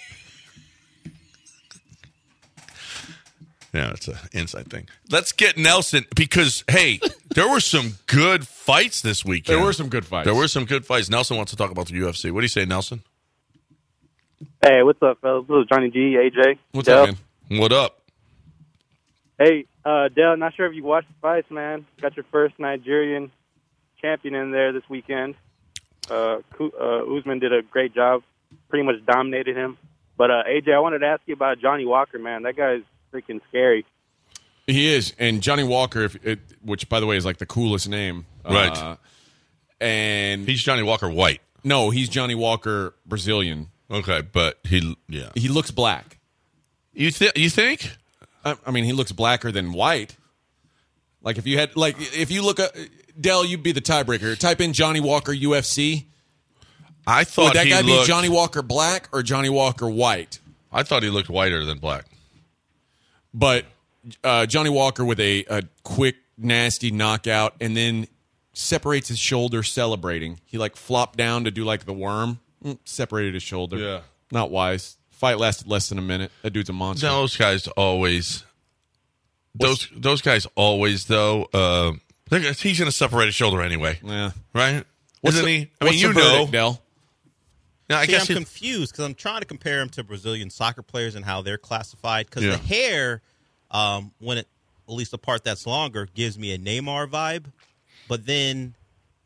Speaker 6: Yeah, it's an inside thing. Let's get Nelson because, hey, there were some good fights this weekend.
Speaker 7: There were some good fights.
Speaker 6: Nelson wants to talk about the UFC. What do you say, Nelson?
Speaker 19: Hey, what's up, fellas? This is Johnny G, AJ.
Speaker 7: What's up, man?
Speaker 6: What up?
Speaker 19: Hey, Dale, not sure if you watched the fights, man. Got your first Nigerian champion in there this weekend. Usman did a great job. Pretty much dominated him. But, AJ, I wanted to ask you about Johnny Walker, man. That guy's freaking scary.
Speaker 7: He is, and Johnny Walker, which by the way is like the coolest name,
Speaker 6: right?
Speaker 7: And
Speaker 6: he's Johnny Walker White.
Speaker 7: No, he's Johnny Walker Brazilian.
Speaker 6: Okay, but he
Speaker 7: looks black.
Speaker 6: You think?
Speaker 7: I mean, he looks blacker than white. Like if you look up Dell, you'd be the tiebreaker. Type in Johnny Walker UFC.
Speaker 6: I thought
Speaker 7: would that guy be Johnny Walker black or Johnny Walker white?
Speaker 6: I thought he looked whiter than black.
Speaker 7: But Johnny Walker with a quick, nasty knockout and then separates his shoulder celebrating. He flopped down to do the worm, separated his shoulder.
Speaker 6: Yeah.
Speaker 7: Not wise. Fight lasted less than a minute. That dude's a monster.
Speaker 6: Those guys always, though, he's going to separate his shoulder anyway.
Speaker 7: Yeah.
Speaker 6: Right? Isn't he? I
Speaker 7: mean,
Speaker 6: you know.
Speaker 7: Del?
Speaker 5: Now, I'm confused because I'm trying to compare him to Brazilian soccer players and how they're classified. Because the hair, when at least the part that's longer, gives me a Neymar vibe. But then,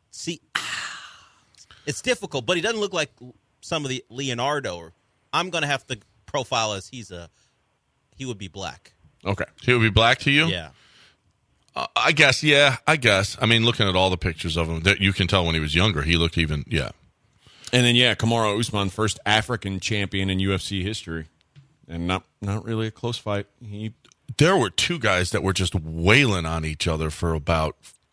Speaker 5: it's difficult. But he doesn't look like some of the Leonardo. I'm going to have to profile as he would be black.
Speaker 6: Okay. He would be black to you?
Speaker 5: Yeah.
Speaker 6: I guess, yeah. I mean, looking at all the pictures of him, that you can tell when he was younger, he looked even, yeah.
Speaker 7: And then, Kamaru Usman, first African champion in UFC history. And not really a close fight.
Speaker 6: There were two guys that were just wailing on each other for about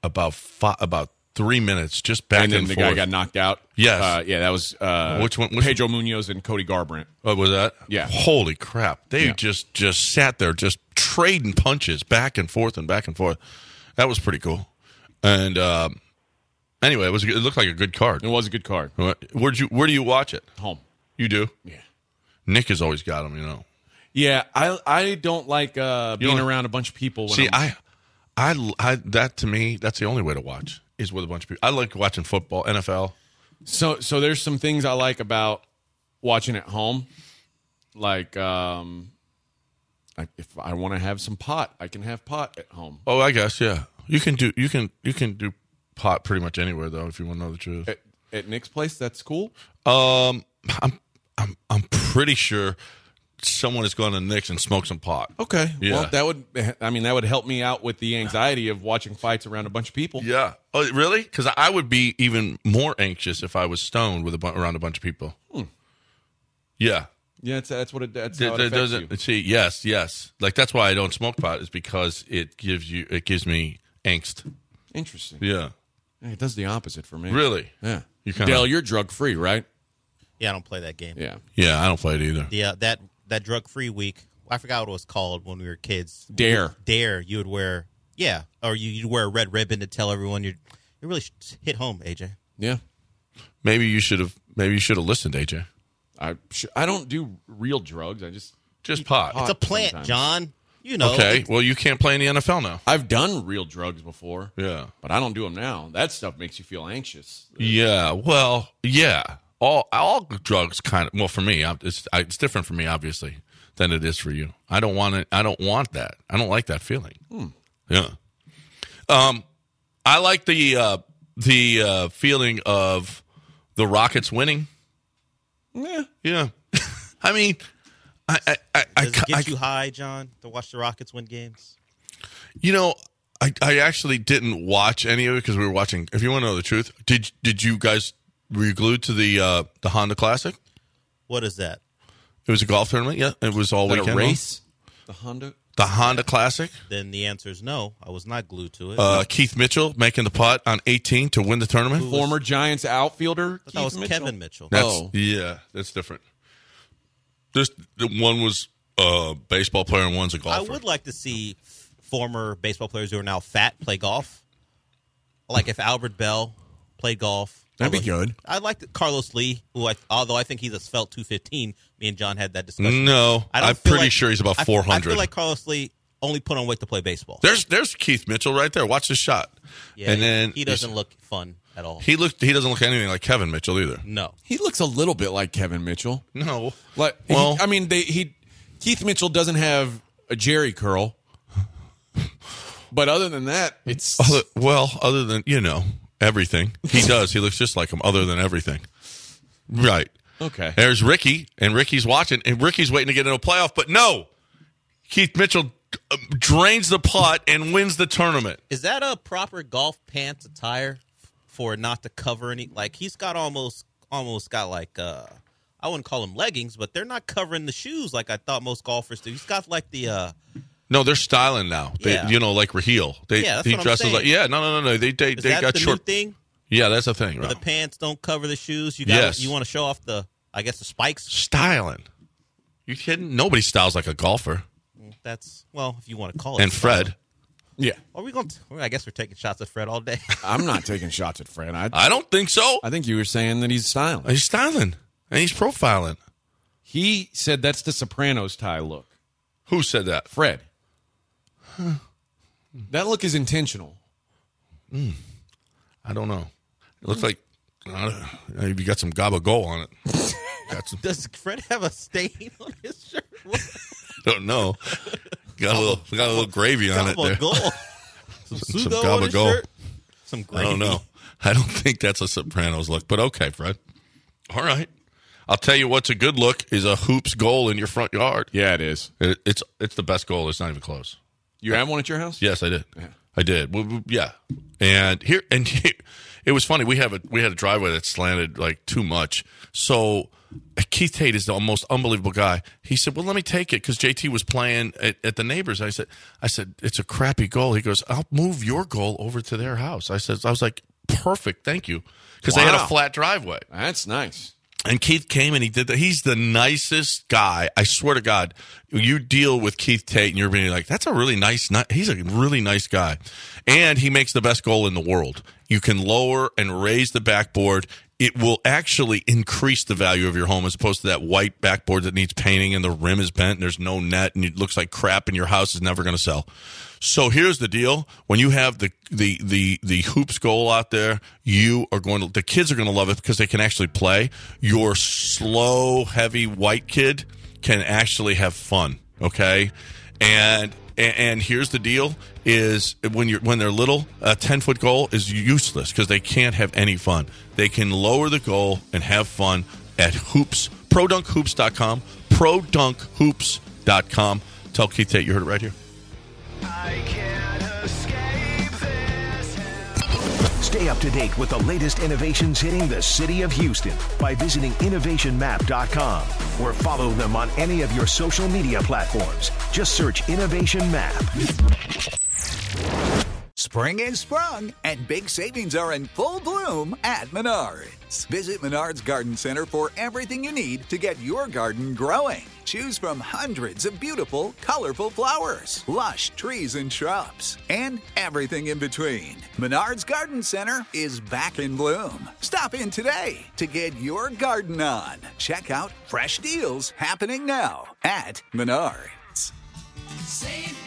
Speaker 6: 3 minutes, just back and forth.
Speaker 7: And then the guy got knocked out.
Speaker 6: Yes.
Speaker 7: That was
Speaker 6: which one?
Speaker 7: Pedro Munoz and Cody Garbrandt.
Speaker 6: Oh, was that?
Speaker 7: Yeah.
Speaker 6: Holy crap. They just sat there just trading punches back and forth and back and forth. That was pretty cool. And anyway, it looked like a good card.
Speaker 7: It was a good card.
Speaker 6: Where do you watch it?
Speaker 7: Home.
Speaker 6: You do?
Speaker 7: Yeah.
Speaker 6: Nick has always got them,
Speaker 7: Yeah, I don't like being around a bunch of people.
Speaker 6: That to me, that's the only way to watch is with a bunch of people. I like watching football, NFL.
Speaker 7: So there's some things I like about watching at home. Like, if I want to have some pot, I can have pot at home.
Speaker 6: Oh, I guess, yeah. You can do pot pretty much anywhere, though, if you want to know the truth.
Speaker 7: At Nick's place, that's cool.
Speaker 6: I'm pretty sure someone has gone to Nick's and smoked some pot.
Speaker 7: Okay.
Speaker 6: Yeah.
Speaker 7: Well, that would help me out with the anxiety of watching fights around a bunch of people.
Speaker 6: Yeah. Oh, really? Because I would be even more anxious if I was stoned with around a bunch of people. Yeah.
Speaker 7: Yeah, that's what it affects you.
Speaker 6: See, yes. Like, that's why I don't smoke pot, is because it gives me angst.
Speaker 7: Interesting.
Speaker 6: Yeah.
Speaker 7: It does the opposite for me.
Speaker 6: Really?
Speaker 7: Yeah.
Speaker 6: Dale,
Speaker 7: you're drug free, right?
Speaker 5: Yeah, I don't play that game.
Speaker 7: Yeah.
Speaker 6: Yeah, I don't play it either.
Speaker 5: That drug free week, I forgot what it was called when we were kids.
Speaker 7: Dare.
Speaker 5: You would wear, or you'd wear a red ribbon to tell everyone it really hit home, AJ.
Speaker 7: Yeah.
Speaker 6: Maybe you should have listened, AJ.
Speaker 7: I don't do real drugs. I just
Speaker 6: pot.
Speaker 5: It's a plant,
Speaker 7: sometimes.
Speaker 5: John. You know.
Speaker 6: Okay, well, you can't play in the NFL now.
Speaker 7: I've done real drugs before.
Speaker 6: Yeah.
Speaker 7: But I don't do them now. That stuff makes you feel anxious.
Speaker 6: Yeah, well, yeah. All drugs kind of, well, for me, it's different for me, obviously, than it is for you. I don't want it. I don't want that. I don't like that feeling. Yeah. I like the feeling of the Rockets winning. Yeah. I mean,
Speaker 5: Does it get you high, John, to watch the Rockets win games?
Speaker 6: You know, I actually didn't watch any of it because we were watching. If you want to know the truth, did you guys, were you glued to the Honda Classic?
Speaker 5: What is that?
Speaker 6: It was a golf tournament. Yeah, it was all weekend.
Speaker 7: A race?
Speaker 6: The Honda Classic.
Speaker 5: Then the answer is no. I was not glued to it.
Speaker 6: Keith Mitchell making the putt on 18 to win the tournament.
Speaker 7: Former Giants outfielder.
Speaker 5: That was Kevin Mitchell.
Speaker 6: Yeah, that's different. One was a baseball player and one's a golfer.
Speaker 5: I would like to see former baseball players who are now fat play golf. Like if Albert Bell played golf.
Speaker 7: That'd be good.
Speaker 5: I like Carlos Lee, although I think he's a svelte 215. Me and John had that discussion.
Speaker 6: No, I'm pretty sure he's about 400.
Speaker 5: I feel like Carlos Lee only put on weight to play baseball.
Speaker 6: There's Keith Mitchell right there. Watch his shot.
Speaker 5: Yeah,
Speaker 6: and then
Speaker 5: he doesn't look fun at all.
Speaker 6: He doesn't look anything like Kevin Mitchell either.
Speaker 5: No,
Speaker 7: he looks a little bit like Kevin Mitchell.
Speaker 6: No,
Speaker 7: Keith Mitchell doesn't have a Jerry curl, but other than that, it's
Speaker 6: other than everything he does. He looks just like him, other than everything. Right.
Speaker 7: Okay.
Speaker 6: There's Ricky, and Ricky's watching, and Ricky's waiting to get into a playoff, but no, Keith Mitchell drains the putt and wins the tournament.
Speaker 5: Is that a proper golf pants attire for it not to cover any? Like he's got almost got like I wouldn't call them leggings, but they're not covering the shoes like I thought most golfers do. He's got like the
Speaker 6: No, they're styling now. They, like Raheel.
Speaker 5: That's
Speaker 6: he
Speaker 5: what
Speaker 6: dresses
Speaker 5: I'm saying.
Speaker 6: like no. They
Speaker 5: Is that
Speaker 6: got
Speaker 5: the
Speaker 6: short
Speaker 5: new thing.
Speaker 6: Yeah, that's a thing.
Speaker 5: Where
Speaker 6: right?
Speaker 5: the pants don't cover the shoes. You want to show off the spikes.
Speaker 6: Styling. You kidding? Nobody styles like a golfer.
Speaker 5: That's if you want to call it.
Speaker 6: And Fred.
Speaker 7: Yeah.
Speaker 5: Are we going? I guess we're taking shots at Fred all day.
Speaker 7: I'm not taking shots at Fred.
Speaker 6: I don't think so.
Speaker 7: I think you were saying that he's styling.
Speaker 6: He's styling and he's profiling.
Speaker 7: He said that's the Sopranos tie look.
Speaker 6: Who said that?
Speaker 7: Fred. Huh. That look is intentional.
Speaker 6: I don't know. It looks like you got some gabagool on it.
Speaker 5: Does Fred have a stain on his shirt?
Speaker 6: I don't know. Got a little gravy on it there. Some gabagool.
Speaker 5: Some gravy.
Speaker 6: I don't know. I don't think that's a Sopranos look, but okay, Fred. All right. I'll tell you what's a good look is a hoops goal in your front yard.
Speaker 7: Yeah, it is.
Speaker 6: It's the best goal. It's not even close.
Speaker 7: You have one at your house?
Speaker 6: Yes, I did.
Speaker 7: Yeah.
Speaker 6: I did. Yeah. And here it was funny. We had a driveway that slanted like too much. So Keith Tate is the most unbelievable guy. He said, "Well, let me take it," because JT was playing at the neighbors. I said, "It's a crappy goal." He goes, "I'll move your goal over to their house." I was like, "Perfect, thank you," because they had a flat driveway.
Speaker 7: That's nice.
Speaker 6: And Keith came and he did that. He's the nicest guy. I swear to God. you deal with Keith Tate and you're being like, that's a really nice, he's a really nice guy. And he makes the best goal in the world. You can lower and raise the backboard. It will actually increase the value of your home as opposed to that white backboard that needs painting and the rim is bent and there's no net and it looks like crap and your house is never going to sell. So here's the deal. When you have the hoops goal out there, the kids are going to love it because they can actually play. Your slow, heavy white kid can actually have fun, okay? And here's the deal is when they're little, a 10-foot goal is useless because they can't have any fun. They can lower the goal and have fun at hoops, ProDunkHoops.com, ProDunkHoops.com. Tell Keith Tate you heard it right here.
Speaker 4: Stay up to date with the latest innovations hitting the city of Houston by visiting innovationmap.com or follow them on any of your social media platforms. Just search Innovation Map.
Speaker 1: Spring is sprung, and big savings are in full bloom at Menards. Visit Menards Garden Center for everything you need to get your garden growing. Choose from hundreds of beautiful, colorful flowers, lush trees and shrubs, and everything in between. Menards Garden Center is back in bloom. Stop in today to get your garden on. Check out fresh deals happening now at Menards.
Speaker 2: Save